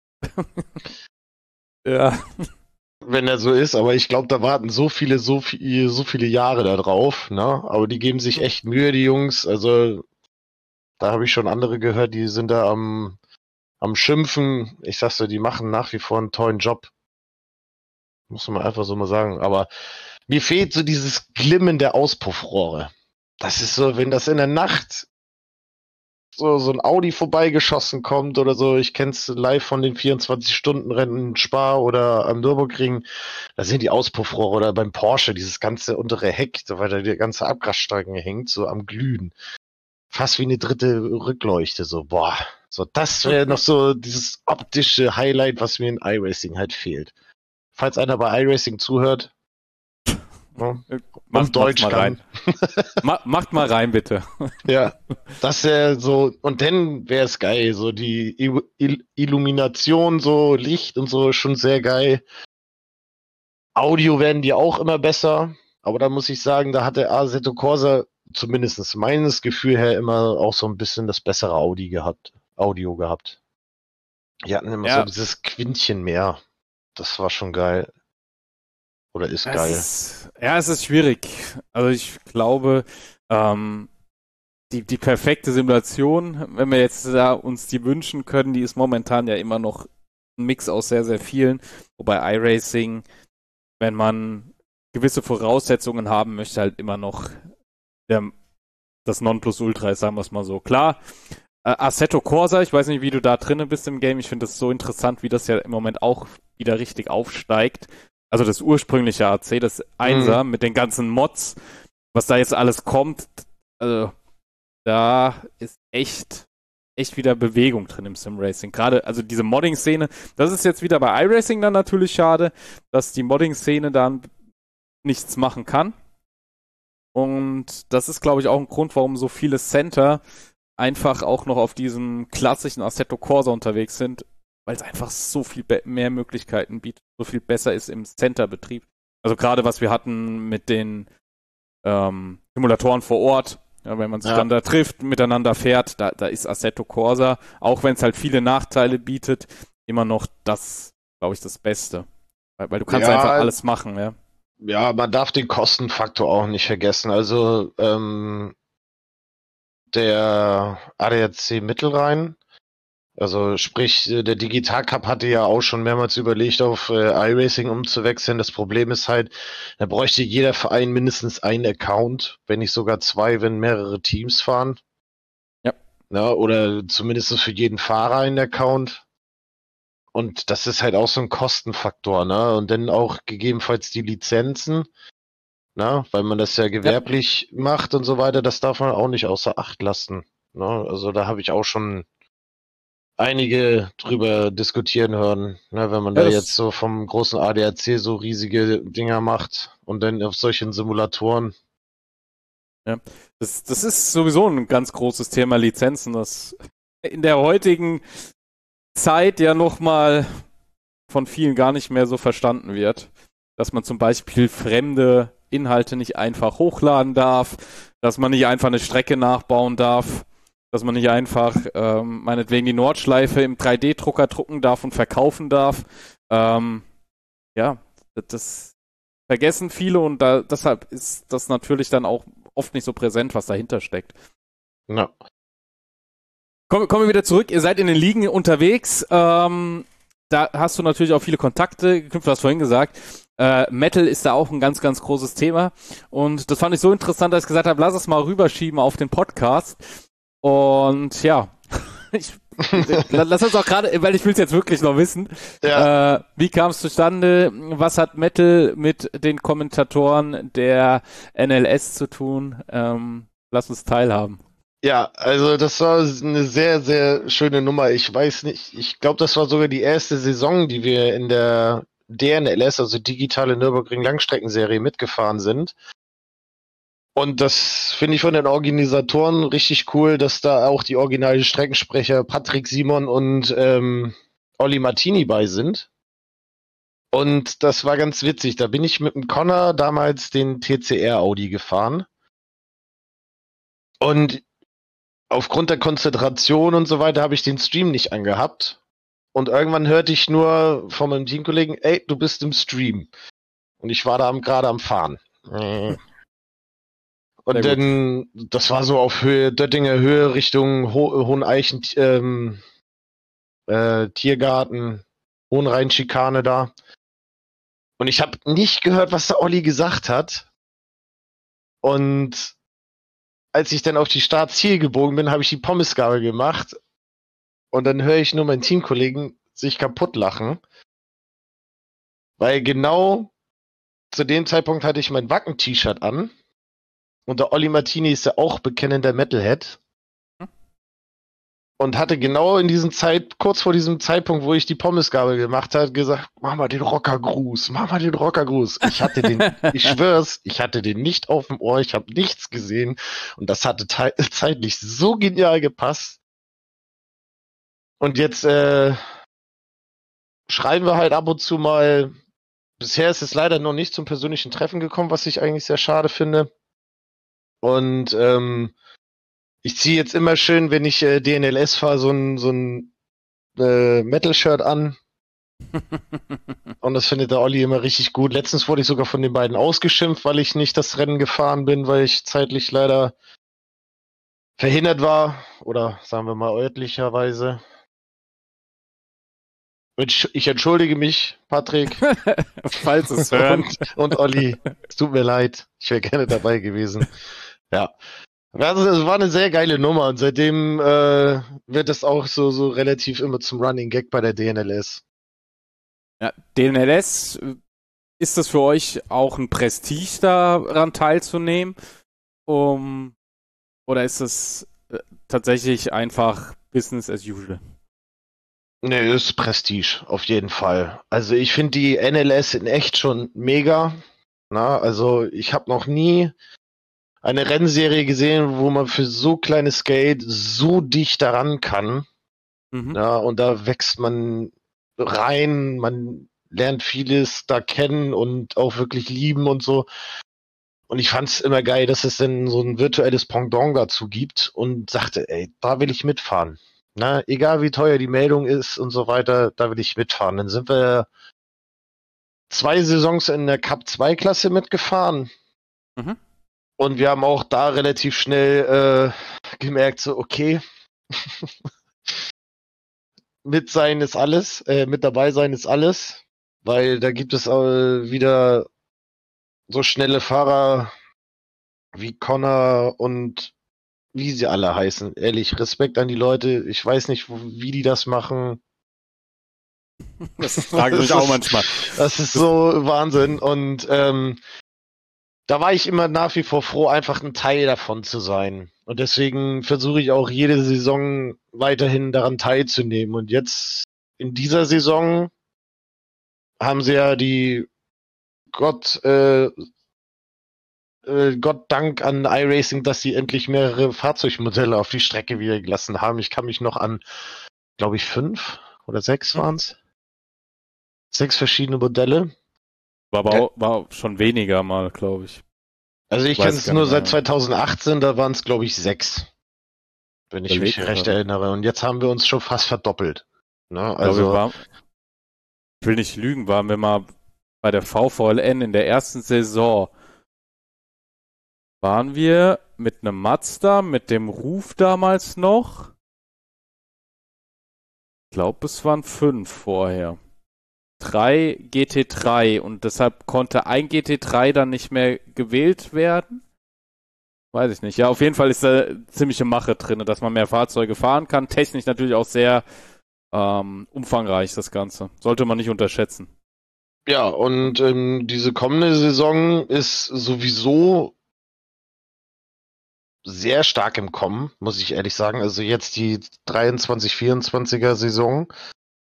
Ja. Wenn er so ist, aber ich glaube, da warten so viele Jahre da drauf, ne? Aber die geben sich echt Mühe, die Jungs. Also, da habe ich schon andere gehört, die sind da am Schimpfen. Ich sag's dir, die machen nach wie vor einen tollen Job. Muss man einfach so mal sagen. Aber mir fehlt so dieses Glimmen der Auspuffrohre. Das ist so, wenn das in der Nacht so ein Audi vorbeigeschossen kommt oder so. Ich kenn's live von den 24-Stunden-Rennen in Spa oder am Nürburgring. Da sind die Auspuffrohre oder beim Porsche dieses ganze untere Heck, so weil da die ganze Abgasstange hängt, so am Glühen. Fast wie eine dritte Rückleuchte, so, boah. So, das wäre noch so dieses optische Highlight, was mir in iRacing halt fehlt. Falls einer bei iRacing zuhört, ne, und Deutsch mal kann. Rein. Macht mal rein, bitte. Ja, das wäre so, und dann wäre es geil, so die Illumination, so Licht und so, schon sehr geil. Audio werden die auch immer besser, aber da muss ich sagen, da hat der Assetto Corsa, zumindest meines Gefühl her, immer auch so ein bisschen das bessere Audio gehabt. Die hatten immer so dieses Quintchen mehr. Das war schon geil. Oder ist geil. Es ist schwierig. Also ich glaube, die perfekte Simulation, wenn wir jetzt da uns die wünschen können, die ist momentan ja immer noch ein Mix aus sehr, sehr vielen. Wobei iRacing, wenn man gewisse Voraussetzungen haben möchte, halt immer noch das Nonplusultra ist, sagen wir es mal so. Klar, Assetto Corsa, ich weiß nicht, wie du da drinnen bist im Game. Ich finde das so interessant, wie das ja im Moment auch wieder richtig aufsteigt. Also das ursprüngliche AC, das 1er mit den ganzen Mods, was da jetzt alles kommt, also da ist echt wieder Bewegung drin im Sim-Racing. Gerade, also diese Modding-Szene, das ist jetzt wieder bei iRacing dann natürlich schade, dass die Modding-Szene dann nichts machen kann. Und das ist, glaube ich, auch ein Grund, warum so viele Center einfach auch noch auf diesem klassischen Assetto Corsa unterwegs sind, weil es einfach so viel mehr Möglichkeiten bietet, so viel besser ist im Center-Betrieb. Also gerade was wir hatten mit den Simulatoren vor Ort, ja, wenn man sich dann da trifft, miteinander fährt, da ist Assetto Corsa, auch wenn es halt viele Nachteile bietet, immer noch das, glaube ich, das Beste. Weil du kannst einfach alles machen, ja. Ja, man darf den Kostenfaktor auch nicht vergessen. Also der ADAC Mittelrhein, also sprich, der Digital Cup hatte ja auch schon mehrmals überlegt, auf iRacing umzuwechseln. Das Problem ist halt, da bräuchte jeder Verein mindestens einen Account, wenn nicht sogar 2, wenn mehrere Teams fahren. Ja. Ja, oder zumindest für jeden Fahrer einen Account. Und das ist halt auch so ein Kostenfaktor, ne? Und dann auch gegebenenfalls die Lizenzen, ne? Weil man das ja gewerblich macht und so weiter, das darf man auch nicht außer Acht lassen. Ne? Also da habe ich auch schon einige drüber diskutieren hören, ne? Wenn man Ja, da jetzt so vom großen ADAC so riesige Dinger macht und dann auf solchen Simulatoren. ja. Das ist sowieso ein ganz großes Thema Lizenzen, das in der heutigen Zeit ja nochmal von vielen gar nicht mehr so verstanden wird. Dass man zum Beispiel fremde Inhalte nicht einfach hochladen darf, dass man nicht einfach eine Strecke nachbauen darf, dass man nicht einfach meinetwegen die Nordschleife im 3D-Drucker drucken darf und verkaufen darf. Ja, das vergessen viele und deshalb ist das natürlich dann auch oft nicht so präsent, was dahinter steckt. Ja. Kommen wir wieder zurück. Ihr seid in den Ligen unterwegs. Da hast du natürlich auch viele Kontakte geknüpft, du hast vorhin gesagt. Metal ist da auch ein ganz, ganz großes Thema. Und das fand ich so interessant, dass ich gesagt habe, lass es mal rüberschieben auf den Podcast. Und ja, lass uns auch gerade, weil ich will es jetzt wirklich noch wissen. Ja. Wie kam es zustande? Was hat Metal mit den Kommentatoren der NLS zu tun? Lass uns teilhaben. Ja, also das war eine sehr, sehr schöne Nummer. Ich weiß nicht, ich glaube, das war sogar die erste Saison, die wir in der DNLS, also digitale Nürburgring Langstreckenserie, mitgefahren sind. Und das finde ich von den Organisatoren richtig cool, dass da auch die originalen Streckensprecher Patrick Simon und Olli Martini bei sind. Und das war ganz witzig. Da bin ich mit dem Connor damals den TCR Audi gefahren. Und aufgrund der Konzentration und so weiter habe ich den Stream nicht angehabt. Und irgendwann hörte ich nur von meinem Teamkollegen, ey, du bist im Stream. Und ich war da gerade am Fahren. Und dann, das war so auf Höhe, Döttinger Höhe Richtung Hoheneichen, Tiergarten, Hohenrhein-Schikane da. Und ich habe nicht gehört, was der Olli gesagt hat. Und als ich dann auf die Startziel gebogen bin, habe ich die Pommesgabel gemacht. Und dann höre ich nur meinen Teamkollegen sich kaputt lachen. Weil genau zu dem Zeitpunkt hatte ich mein Wacken-T-Shirt an. Und der Olli Martini ist ja auch bekennender Metalhead. Und hatte genau in diesem kurz vor diesem Zeitpunkt, wo ich die Pommesgabel gemacht habe, gesagt, mach mal den Rockergruß, mach mal den Rockergruß. Ich schwör's, ich hatte den nicht auf dem Ohr, ich habe nichts gesehen. Und das hatte zeitlich so genial gepasst. Und jetzt schreiben wir halt ab und zu mal. Bisher ist es leider noch nicht zum persönlichen Treffen gekommen, was ich eigentlich sehr schade finde. Und ich ziehe jetzt immer schön, wenn ich DNLS fahre, so ein Metal-Shirt an. Und das findet der Olli immer richtig gut. Letztens wurde ich sogar von den beiden ausgeschimpft, weil ich nicht das Rennen gefahren bin, weil ich zeitlich leider verhindert war. Oder sagen wir mal örtlicherweise. Ich entschuldige mich, Patrick. Falls es hören. Und Olli, es tut mir leid. Ich wäre gerne dabei gewesen. Ja. Also, es war eine sehr geile Nummer und seitdem wird es auch so relativ immer zum Running Gag bei der DNLS. Ja, DNLS, ist das für euch auch ein Prestige, daran teilzunehmen? Oder ist es tatsächlich einfach Business as usual? Nee, ist Prestige, auf jeden Fall. Also ich finde die NLS in echt schon mega. Na, also ich habe noch nie eine Rennserie gesehen, wo man für so kleines Geld so dicht daran kann. Mhm. Ja, und da wächst man rein, man lernt vieles da kennen und auch wirklich lieben und so. Und ich fand's immer geil, dass es denn so ein virtuelles Pendant dazu gibt und sagte, ey, da will ich mitfahren. Na, egal wie teuer die Meldung ist und so weiter, da will ich mitfahren. Dann sind wir 2 Saisons in der Cup 2 Klasse mitgefahren. Mhm. Und wir haben auch da relativ schnell gemerkt, so, okay, mit sein ist alles, mit dabei sein ist alles, weil da gibt es wieder so schnelle Fahrer wie Connor und wie sie alle heißen. Ehrlich, Respekt an die Leute. Ich weiß nicht, wie die das machen. Das frage ich mich auch manchmal. Das ist so Wahnsinn. Und da war ich immer nach wie vor froh, einfach ein Teil davon zu sein. Und deswegen versuche ich auch jede Saison weiterhin daran teilzunehmen. Und jetzt in dieser Saison haben sie ja die Gott Dank an iRacing, dass sie endlich mehrere Fahrzeugmodelle auf die Strecke wieder gelassen haben. Ich kann mich noch an, glaube ich, 5 oder 6 waren es. 6 verschiedene Modelle. War schon weniger mal, glaube ich. Also ich kenne es nur seit 2018, da waren es, glaube ich, 6. Wenn ich mich recht erinnere. Und jetzt haben wir uns schon fast verdoppelt. Ne? Also ich will nicht lügen, waren wir mal bei der VVLN in der ersten Saison. Waren wir mit einem Mazda, mit dem Ruf damals noch? Ich glaube, es waren 5 vorher. 3 GT3 und deshalb konnte ein GT3 dann nicht mehr gewählt werden. Weiß ich nicht. Ja, auf jeden Fall ist da ziemliche Mache drin, dass man mehr Fahrzeuge fahren kann. Technisch natürlich auch sehr umfangreich, das Ganze. Sollte man nicht unterschätzen. Ja, und diese kommende Saison ist sowieso sehr stark im Kommen, muss ich ehrlich sagen. Also jetzt die 23-24er Saison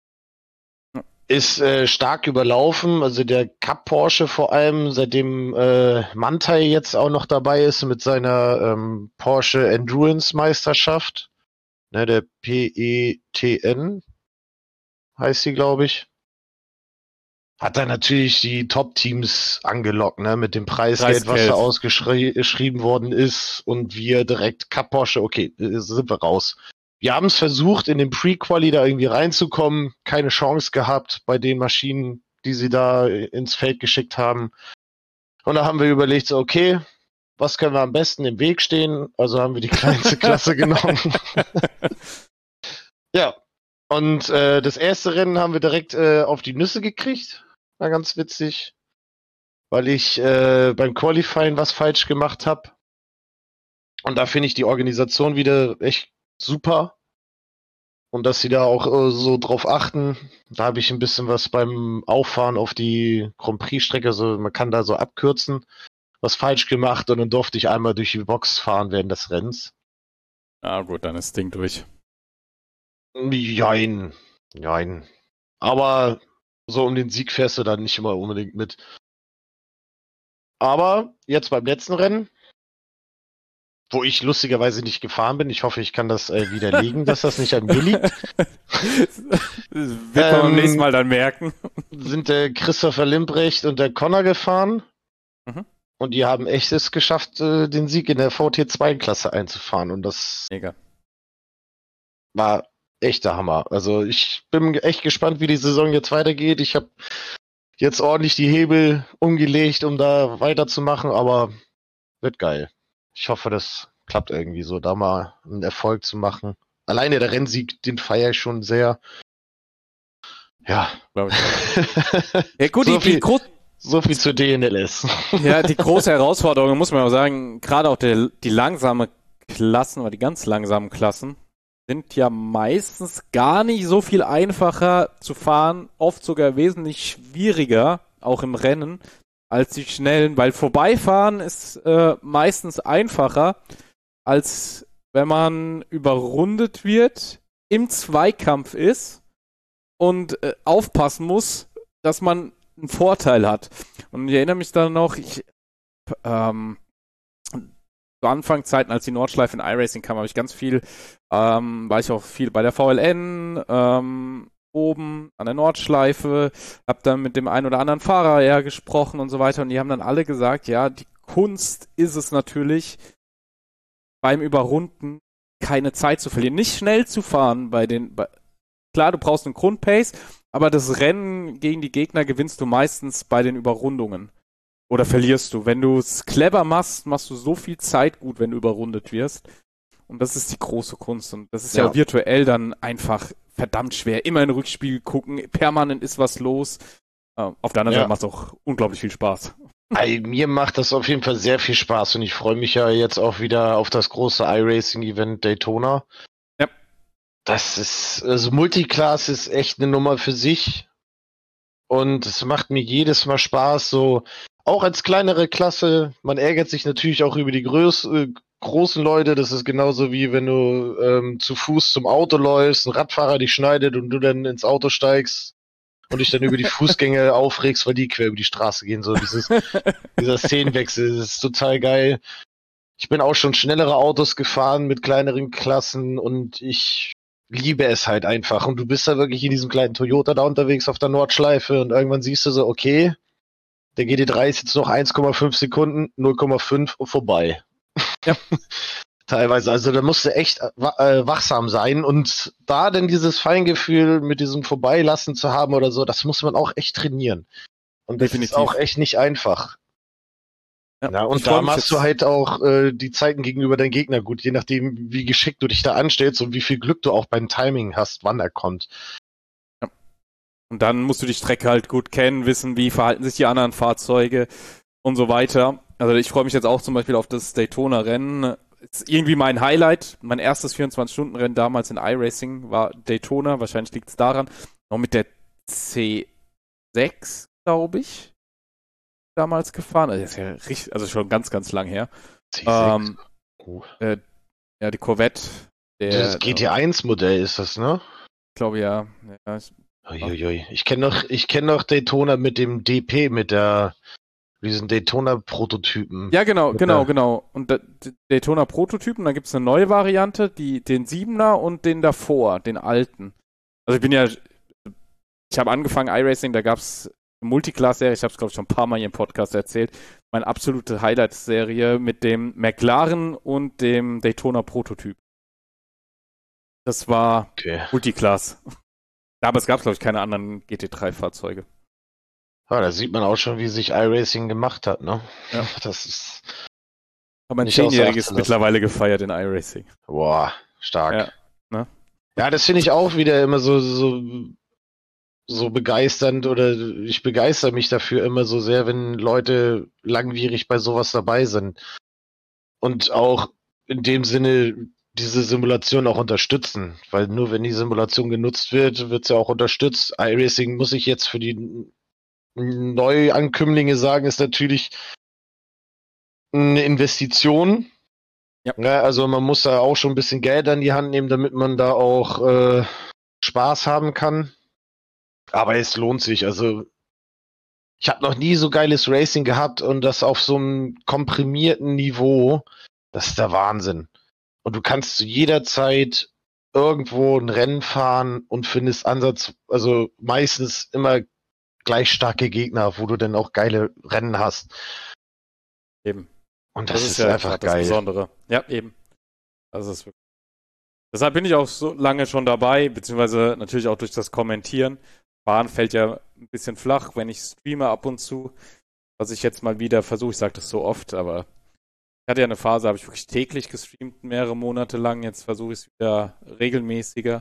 ist stark überlaufen. Also der Cup Porsche vor allem, seitdem Manthey jetzt auch noch dabei ist mit seiner Porsche Endurance Meisterschaft. Ne, der PETN heißt sie, glaube ich. Hat er natürlich die Top-Teams angelockt, ne, mit dem Preisgeld, was da ausgeschrieben worden ist, und wir direkt Cup Porsche, okay, sind wir raus. Wir haben es versucht, in den Pre-Quali da irgendwie reinzukommen, keine Chance gehabt bei den Maschinen, die sie da ins Feld geschickt haben. Und da haben wir überlegt, so, okay, was können wir am besten im Weg stehen? Also haben wir die kleinste Klasse genommen. Ja, und das erste Rennen haben wir direkt auf die Nüsse gekriegt. War ganz witzig, weil ich beim Qualifying was falsch gemacht habe. Und da finde ich die Organisation wieder echt super. Und dass sie da auch so drauf achten. Da habe ich ein bisschen was beim Auffahren auf die Grand Prix-Strecke, also man kann da so abkürzen, was falsch gemacht, und dann durfte ich einmal durch die Box fahren während des Rennens. Ah gut, dann ist das Ding durch. Jein. Aber so um den Sieg fährst du dann nicht immer unbedingt mit. Aber jetzt beim letzten Rennen, wo ich lustigerweise nicht gefahren bin, ich hoffe, ich kann das widerlegen, dass das nicht an mir liegt. Das wird man beim nächsten Mal dann merken. Sind der Christopher Limbrecht und der Connor gefahren. Mhm. Und die haben echt es geschafft, den Sieg in der VT2-Klasse einzufahren. Und das war echt der Hammer. Also ich bin echt gespannt, wie die Saison jetzt weitergeht. Ich habe jetzt ordentlich die Hebel umgelegt, um da weiterzumachen, aber wird geil. Ich hoffe, das klappt irgendwie so, da mal einen Erfolg zu machen. Alleine der Rennsieg, den feiere ich schon sehr. Ja. Ja gut, so viel zur DNLS. Ja, die große Herausforderung, muss man auch sagen, gerade auch die langsame Klassen oder die ganz langsamen Klassen sind ja meistens gar nicht so viel einfacher zu fahren, oft sogar wesentlich schwieriger, auch im Rennen, als die schnellen, weil vorbeifahren ist meistens einfacher, als wenn man überrundet wird, im Zweikampf ist und aufpassen muss, dass man einen Vorteil hat. Und ich erinnere mich dann noch, zu Anfangszeiten, als die Nordschleife in iRacing kam, habe ich ganz viel, war ich auch viel bei der VLN, oben an der Nordschleife, habe dann mit dem einen oder anderen Fahrer gesprochen und so weiter, und die haben dann alle gesagt, ja, die Kunst ist es natürlich, beim Überrunden keine Zeit zu verlieren, nicht schnell zu fahren klar, du brauchst einen Grundpace, aber das Rennen gegen die Gegner gewinnst du meistens bei den Überrundungen. Oder verlierst du. Wenn du es clever machst, machst du so viel Zeit gut, wenn du überrundet wirst. Und das ist die große Kunst. Und das ist ja virtuell dann einfach verdammt schwer. Immer in den Rückspiegel gucken, permanent ist was los. Auf der anderen Seite macht es auch unglaublich viel Spaß. Mir macht das auf jeden Fall sehr viel Spaß, und ich freue mich ja jetzt auch wieder auf das große iRacing-Event Daytona. Ja. also Multiclass ist echt eine Nummer für sich. Und es macht mir jedes Mal Spaß, so auch als kleinere Klasse. Man ärgert sich natürlich auch über die großen Leute. Das ist genauso wie wenn du zu Fuß zum Auto läufst, ein Radfahrer dich schneidet und du dann ins Auto steigst und dich dann über die Fußgänger aufregst, weil die quer über die Straße gehen. So dieser Szenenwechsel, das ist total geil. Ich bin auch schon schnellere Autos gefahren mit kleineren Klassen und ich liebe es halt einfach. Und du bist da wirklich in diesem kleinen Toyota da unterwegs auf der Nordschleife und irgendwann siehst du so, okay, der GT3 ist jetzt noch 1,5 Sekunden, 0,5 und vorbei. Ja. Teilweise, also da musst du echt wachsam sein und da denn dieses Feingefühl mit diesem Vorbeilassen zu haben oder so, das muss man auch echt trainieren. Und das Definitiv. ist auch echt nicht einfach. Ja, und ich da freu mich machst du halt auch die Zeiten gegenüber deinem Gegner gut, je nachdem, wie geschickt du dich da anstellst und wie viel Glück du auch beim Timing hast, wann er kommt. Und dann musst du die Strecke halt gut kennen, wissen, wie verhalten sich die anderen Fahrzeuge und so weiter. Also ich freue mich jetzt auch zum Beispiel auf das Daytona-Rennen. Ist irgendwie mein Highlight. Mein erstes 24-Stunden-Rennen damals in iRacing war Daytona. Wahrscheinlich liegt es daran. Noch mit der C6, glaube ich, damals gefahren. Also, das ist ja richtig, also schon ganz, ganz lang her. C6. Ja, die Corvette. Das GT1-Modell ist das, ne? Ich glaube, ja. Uiuiui. Ich kenne noch Daytona mit dem DP, mit diesen Daytona-Prototypen. Ja, genau. Und Daytona-Prototypen, dann gibt es eine neue Variante, den 7er und den davor, den alten. Also ich habe angefangen iRacing, da gab es eine Multiclass-Serie, ich habe es glaube ich schon ein paar Mal hier im Podcast erzählt, meine absolute Highlight-Serie mit dem McLaren und dem Daytona-Prototyp. Das war Multiclass. Aber es gab glaube ich keine anderen GT3-Fahrzeuge. Ah, da sieht man auch schon, wie sich iRacing gemacht hat, ne? Ja. Das ist. Habe mein 10-Jähriges mittlerweile gefeiert in iRacing. Boah, stark. Ja, ne? Ja, das finde ich auch wieder immer so begeisternd oder ich begeister mich dafür immer so sehr, wenn Leute langwierig bei sowas dabei sind. Und auch in dem Sinne diese Simulation auch unterstützen. Weil nur wenn die Simulation genutzt wird, wird sie auch unterstützt. iRacing muss ich jetzt für die Neuankömmlinge sagen, ist natürlich eine Investition. Ja. Ja, also man muss da auch schon ein bisschen Geld an die Hand nehmen, damit man da auch Spaß haben kann. Aber es lohnt sich. Also ich habe noch nie so geiles Racing gehabt und das auf so einem komprimierten Niveau. Das ist der Wahnsinn. Und du kannst zu jeder Zeit irgendwo ein Rennen fahren und findest also meistens immer gleich starke Gegner, wo du dann auch geile Rennen hast. Eben. Und das ist ja einfach geil. Das Besondere. Ja, eben. Das ist wirklich. Deshalb bin ich auch so lange schon dabei, beziehungsweise natürlich auch durch das Kommentieren. Fahren fällt ja ein bisschen flach, wenn ich streame ab und zu. Was ich jetzt mal wieder versuche, ich sage das so oft, aber ich hatte ja eine Phase, habe ich wirklich täglich gestreamt, mehrere Monate lang. Jetzt versuche ich es wieder regelmäßiger.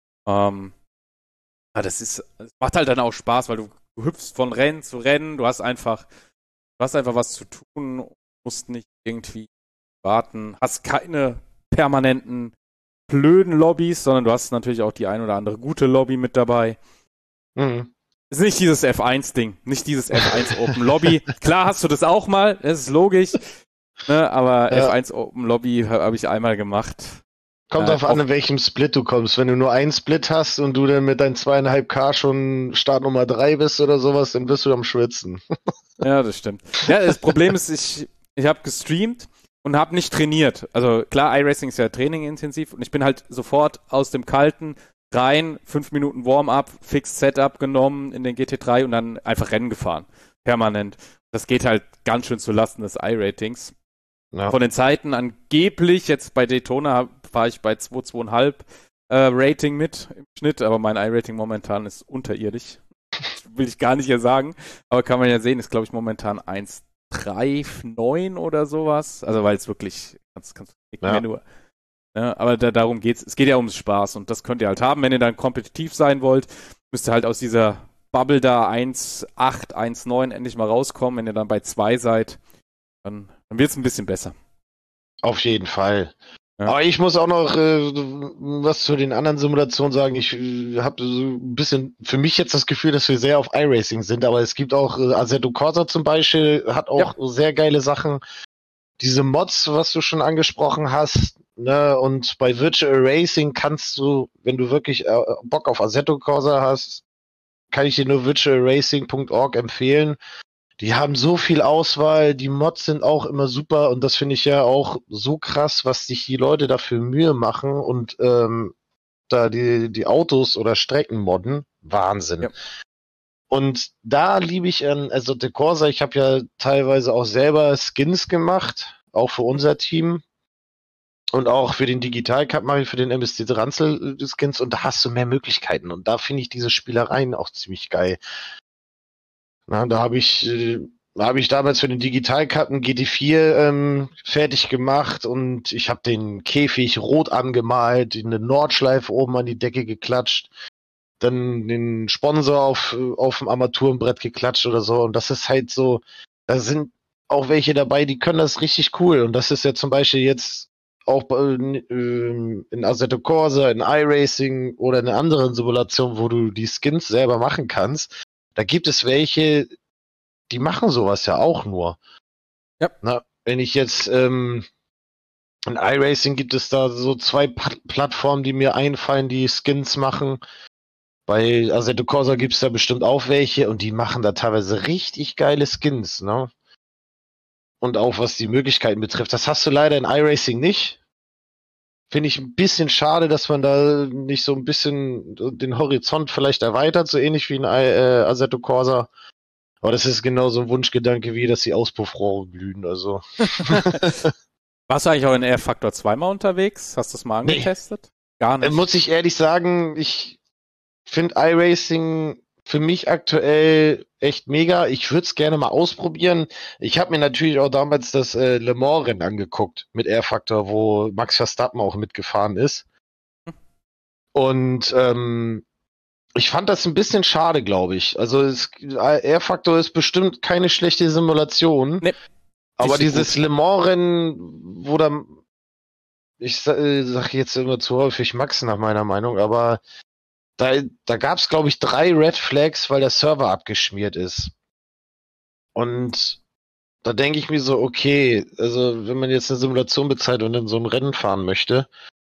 Es macht halt dann auch Spaß, weil du hüpfst von Rennen zu Rennen, du hast einfach was zu tun, musst nicht irgendwie warten, hast keine permanenten blöden Lobbys, sondern du hast natürlich auch die ein oder andere gute Lobby mit dabei. Mhm. Es ist nicht dieses F1-Ding, nicht dieses F1 Open Lobby. Klar hast du das auch mal, das ist logisch, ne, aber ja. F1 Open Lobby habe ich einmal gemacht. Kommt drauf an, in welchem Split du kommst. Wenn du nur einen Split hast und du dann mit deinen 2,5K schon Start Nummer 3 bist oder sowas, dann bist du am Schwitzen. Ja, das stimmt. Ja, das Problem ist, ich habe gestreamt und habe nicht trainiert. Also klar, iRacing ist ja trainingintensiv und ich bin halt sofort aus dem Kalten rein, 5 Minuten Warm-up, Fixed Setup genommen in den GT3 und dann einfach Rennen gefahren. Permanent. Das geht halt ganz schön zu Lasten des iRatings. Ja. Von den Zeiten angeblich, jetzt bei Daytona fahre ich bei 2,5 Rating mit im Schnitt, aber mein iRating momentan ist unterirdisch. Will ich gar nicht hier sagen, aber kann man ja sehen, ist glaube ich momentan 1,39 oder sowas. Also weil es wirklich, kannst ja. Nur, ne? Aber darum geht's. Es geht ja ums Spaß und das könnt ihr halt haben. Wenn ihr dann kompetitiv sein wollt, müsst ihr halt aus dieser Bubble da 1,8, 1,9 endlich mal rauskommen. Wenn ihr dann bei 2 seid, dann wird es ein bisschen besser. Auf jeden Fall. Ja. Aber ich muss auch noch was zu den anderen Simulationen sagen. Ich habe so ein bisschen für mich jetzt das Gefühl, dass wir sehr auf iRacing sind, aber es gibt auch Assetto Corsa zum Beispiel, hat Ja. auch sehr geile Sachen. Diese Mods, was du schon angesprochen hast, ne, und bei Virtual Racing kannst du, wenn du wirklich Bock auf Assetto Corsa hast, kann ich dir nur virtualracing.org empfehlen. Die haben so viel Auswahl, die Mods sind auch immer super und das finde ich ja auch so krass, was sich die Leute dafür Mühe machen und da die Autos oder Strecken modden. Wahnsinn. Ja. Und da liebe ich an Assetto Corsa, ich habe ja teilweise auch selber Skins gemacht, auch für unser Team. Und auch für den Digital Cup mache ich für den MSC Ranzel Skins und da hast du mehr Möglichkeiten. Und da finde ich diese Spielereien auch ziemlich geil. Na, da habe ich damals für den Digital Cup einen GT4 fertig gemacht und ich habe den Käfig rot angemalt, eine Nordschleife oben an die Decke geklatscht, dann den Sponsor auf dem Armaturenbrett geklatscht oder so. Und das ist halt so, da sind auch welche dabei, die können das richtig cool. Und das ist ja zum Beispiel jetzt auch in Assetto Corsa, in iRacing oder in anderen Simulationen, wo du die Skins selber machen kannst. Da gibt es welche, die machen sowas ja auch nur. Ja. Na, wenn ich jetzt in iRacing gibt es da so zwei Plattformen, die mir einfallen, die Skins machen. Bei Assetto Corsa gibt es da bestimmt auch welche und die machen da teilweise richtig geile Skins, ne? Und auch was die Möglichkeiten betrifft. Das hast du leider in iRacing nicht. Finde ich ein bisschen schade, dass man da nicht so ein bisschen den Horizont vielleicht erweitert, so ähnlich wie in Assetto Corsa. Aber das ist genau so ein Wunschgedanke, wie dass die Auspuffrohre glühen. Also. Warst du eigentlich auch in R-Factor 2 mal unterwegs? Hast du das mal angetestet? Gar nicht. Muss ich ehrlich sagen, ich finde iRacing für mich aktuell echt mega. Ich würde es gerne mal ausprobieren. Ich habe mir natürlich auch damals das Le Mans-Rennen angeguckt mit R-Factor, wo Max Verstappen auch mitgefahren ist. Und ich fand das ein bisschen schade, glaube ich. Also R-Factor ist bestimmt keine schlechte Simulation. Nee, aber richtig dieses gut. Le Mans-Rennen, wo dann, ich sag jetzt immer zu häufig Max nach meiner Meinung, aber da gab es, glaube ich, 3 Red Flags, weil der Server abgeschmiert ist. Und da denke ich mir so, okay, also wenn man jetzt eine Simulation bezahlt und in so ein Rennen fahren möchte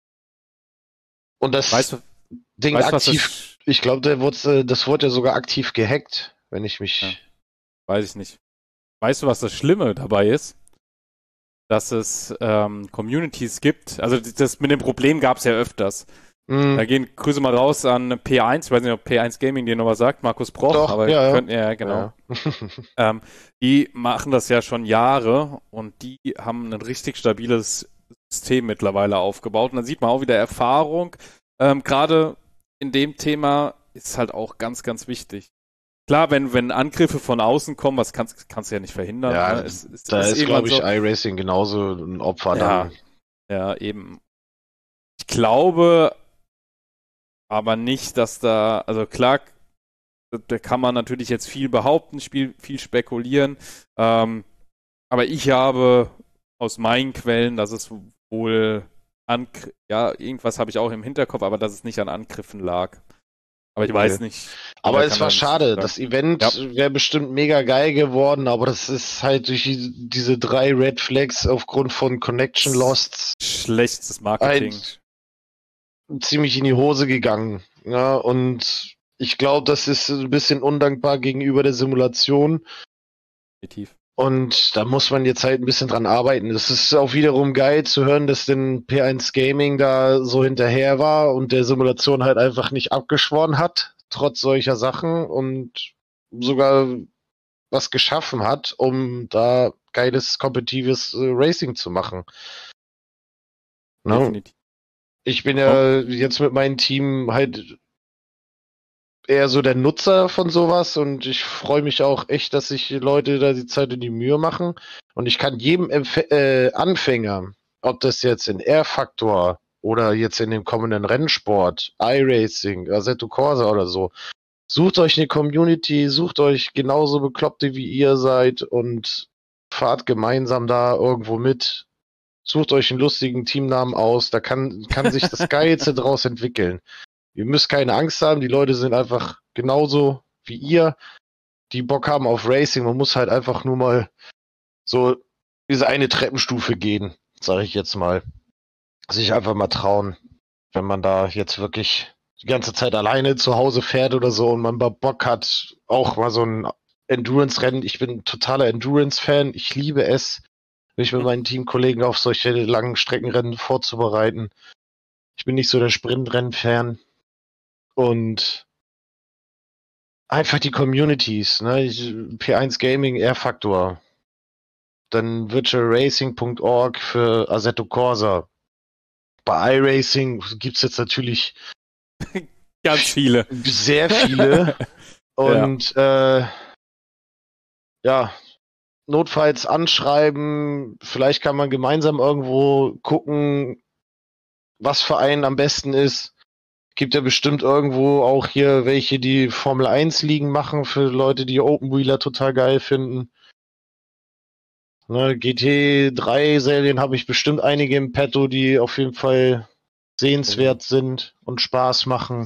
und das Weißt du, Ding was aktiv, das, ich glaube, das wurde ja sogar aktiv gehackt, wenn ich ja, mich. weiß ich nicht. Weißt du, was das Schlimme dabei ist? Dass es Communities gibt. Also das mit dem Problem gab es ja öfters. Da gehen Grüße mal raus an P1. Ich weiß nicht, ob P1 Gaming dir noch was sagt. Markus Broch. Doch, Aber ja, könnt, ja, genau. ja. Die machen das ja schon Jahre und die haben ein richtig stabiles System mittlerweile aufgebaut. Und dann sieht man auch wieder Erfahrung. Gerade in dem Thema ist halt auch ganz, ganz wichtig. Klar, wenn Angriffe von außen kommen, was kannst du ja nicht verhindern. Ja, Ne? da ist, irgendwann glaube ich, so, iRacing genauso ein Opfer ja, dann. ja, eben. Ich glaube aber nicht, dass da, also klar, da kann man natürlich jetzt viel behaupten, viel spekulieren. Aber ich habe aus meinen Quellen, dass es wohl ja, irgendwas habe ich auch im Hinterkopf, aber dass es nicht an Angriffen lag. Aber ich weiß nicht. Aber Jeder es kann war da nicht schade. sagen. Das Event Ja, wäre bestimmt mega geil geworden, aber das ist halt durch diese 3 Red Flags aufgrund von Connection Lost schlechtes Marketing. halt ziemlich in die Hose gegangen. Ja, und ich glaube, das ist ein bisschen undankbar gegenüber der Simulation. Definitiv. Und da muss man jetzt halt ein bisschen dran arbeiten. Das ist auch wiederum geil zu hören, dass denn P1 Gaming da so hinterher war und der Simulation halt einfach nicht abgeschworen hat, trotz solcher Sachen und sogar was geschaffen hat, um da geiles, kompetitives Racing zu machen. Ne? Definitiv. Ich bin Oh, ja jetzt mit meinem Team halt eher so der Nutzer von sowas und ich freue mich auch echt, dass sich Leute da die Zeit und die Mühe machen. Und ich kann jedem Anfänger, ob das jetzt in R-Factor oder jetzt in dem kommenden Rennsport, iRacing, Assetto Corsa oder so, sucht euch eine Community, sucht euch genauso Bekloppte wie ihr seid und fahrt gemeinsam da irgendwo mit. sucht euch einen lustigen Teamnamen aus, da kann sich das Geilste draus entwickeln. Ihr müsst keine Angst haben, die Leute sind einfach genauso wie ihr, die Bock haben auf Racing. Man muss halt einfach nur mal so diese eine Treppenstufe gehen, sage ich jetzt mal. Sich einfach mal trauen, wenn man da jetzt wirklich die ganze Zeit alleine zu Hause fährt oder so und man mal Bock hat, auch mal so ein Endurance-Rennen. Ich bin ein totaler Endurance-Fan. Ich liebe es, mich mit meinen Teamkollegen auf solche langen Streckenrennen vorzubereiten. Ich bin nicht so der Sprintrennen-Fan. Und einfach die Communities, ne? P1 Gaming, R-Factor. Dann virtualracing.org für Assetto Corsa. Bei iRacing gibt's jetzt natürlich Ganz viele. sehr viele. Und ja, notfalls anschreiben. Vielleicht kann man gemeinsam irgendwo gucken, was für einen am besten ist. Gibt ja bestimmt irgendwo auch hier welche, die Formel 1 Ligen machen für Leute, die Open-Wheeler total geil finden. Ne, GT3-Serien habe ich bestimmt einige im Petto, die auf jeden Fall sehenswert sind und Spaß machen.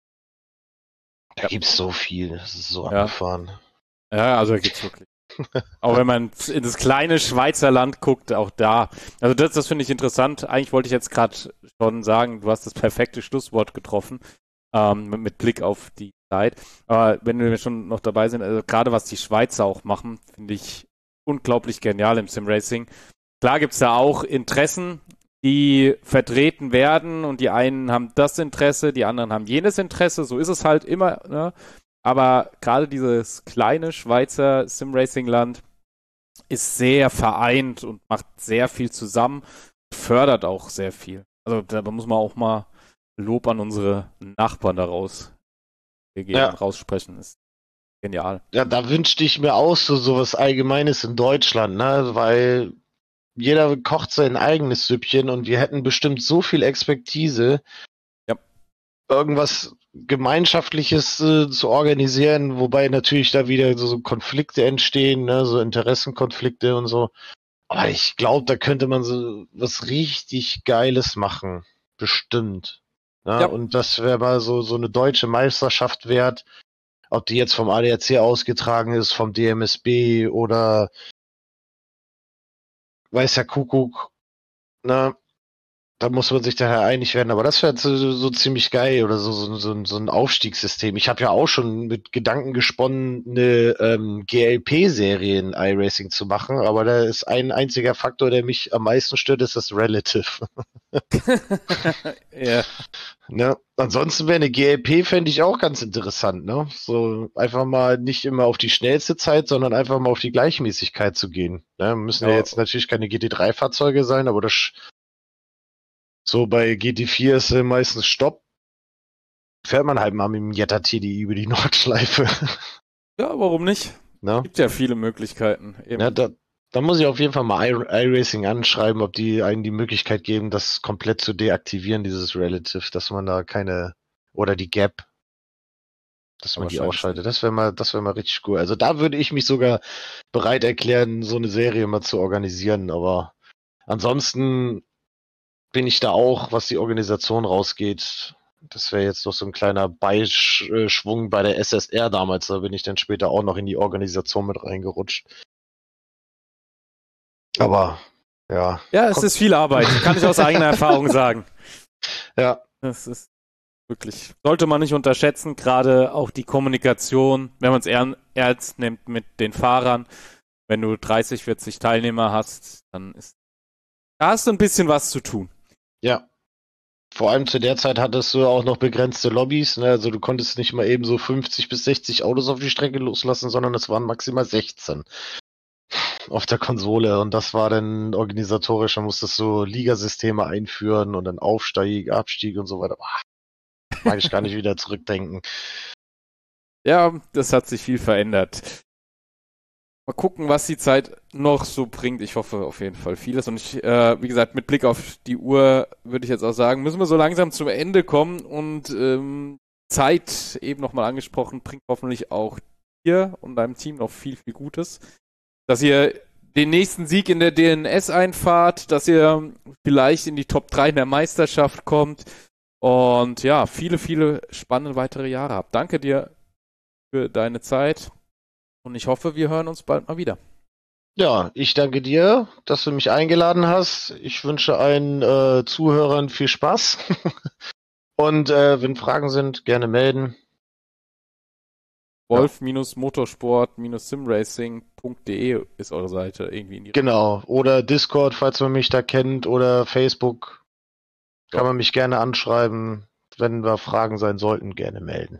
Da gibt's so viel, das ist so abgefahren. Ja, also da gibt's wirklich. Auch wenn man in das kleine Schweizer Land guckt, auch da. Also das finde ich interessant. Eigentlich wollte ich jetzt gerade schon sagen, du hast das perfekte Schlusswort getroffen, mit Blick auf die Zeit. Aber wenn wir schon noch dabei sind, also gerade was die Schweizer auch machen, finde ich unglaublich genial im Simracing. Klar gibt's da auch Interessen, die vertreten werden und die einen haben das Interesse, die anderen haben jenes Interesse. So ist es halt immer, ne? Aber gerade dieses kleine Schweizer Simracing-Land ist sehr vereint und macht sehr viel zusammen, fördert auch sehr viel. Also da muss man auch mal Lob an unsere Nachbarn daraus raussprechen. Ist genial. Ja, da wünschte ich mir auch so was Allgemeines in Deutschland, ne? Weil jeder kocht sein eigenes Süppchen und wir hätten bestimmt so viel Expertise, irgendwas Gemeinschaftliches zu organisieren, wobei natürlich da wieder so Konflikte entstehen, ne? So Interessenkonflikte und so. Aber ich glaube, da könnte man so was richtig Geiles machen. Bestimmt. Ja? Und das wäre mal so eine deutsche Meisterschaft wert. Ob die jetzt vom ADAC ausgetragen ist, vom DMSB oder weiß ja Kuckuck. Ne? Da muss man sich daher einig werden, aber das wäre so ziemlich geil oder so ein Aufstiegssystem. Ich habe ja auch schon mit Gedanken gesponnen, eine GLP-Serie in iRacing zu machen, aber da ist ein einziger Faktor, der mich am meisten stört, ist das Relative. Ja. Ne? Ansonsten wäre eine GLP, fände ich auch ganz interessant, ne? So einfach mal nicht immer auf die schnellste Zeit, sondern einfach mal auf die Gleichmäßigkeit zu gehen. Ne? Müssen ja jetzt natürlich keine GT3-Fahrzeuge sein, aber das so bei GT4 ist meistens Stopp. Fährt man halt mal mit dem Jetta TDI über die Nordschleife. Ja, warum nicht? Ne? Gibt ja viele Möglichkeiten. Eben. Ja, da muss ich auf jeden Fall mal iRacing anschreiben, ob die einen die Möglichkeit geben, das komplett zu deaktivieren, dieses Relative, dass man da keine, oder die Gap, dass man die ausschaltet. Das wäre mal richtig cool. Also da würde ich mich sogar bereit erklären, so eine Serie mal zu organisieren, aber ansonsten bin ich da auch, was die Organisation rausgeht. Das wäre jetzt noch so ein kleiner Beischwung bei der SSR damals. Da bin ich dann später auch noch in die Organisation mit reingerutscht. Aber, ja. Ja, es ist viel Arbeit. Kann ich aus eigener Erfahrung sagen. Ja. Das ist wirklich, sollte man nicht unterschätzen, gerade auch die Kommunikation, wenn man es ernst nimmt mit den Fahrern. Wenn du 30, 40 Teilnehmer hast, dann da hast du ein bisschen was zu tun. Ja. Vor allem zu der Zeit hattest du auch noch begrenzte Lobbys, ne? Also du konntest nicht mal eben so 50 bis 60 Autos auf die Strecke loslassen, sondern es waren maximal 16 auf der Konsole und das war dann organisatorisch, da musstest du Ligasysteme einführen und dann Aufstieg, Abstieg und so weiter. Mag ich gar nicht wieder zurückdenken. Ja, das hat sich viel verändert. Mal gucken, was die Zeit noch so bringt. Ich hoffe auf jeden Fall vieles. Und wie gesagt, mit Blick auf die Uhr würde ich jetzt auch sagen, müssen wir so langsam zum Ende kommen. Und Zeit, eben nochmal angesprochen, bringt hoffentlich auch dir und deinem Team noch viel, viel Gutes. Dass ihr den nächsten Sieg in der DNS einfahrt, dass ihr vielleicht in die Top 3 in der Meisterschaft kommt und ja, viele, viele spannende weitere Jahre habt. Danke dir für deine Zeit und ich hoffe, wir hören uns bald mal wieder. Ja, ich danke dir, dass du mich eingeladen hast. Ich wünsche allen Zuhörern viel Spaß. Und wenn Fragen sind, gerne melden. Wolf-motorsport-simracing.de ist eure Seite irgendwie in die Genau. Oder Discord, falls man mich da kennt, oder Facebook. Kann man mich gerne anschreiben. Wenn da Fragen sein sollten, gerne melden.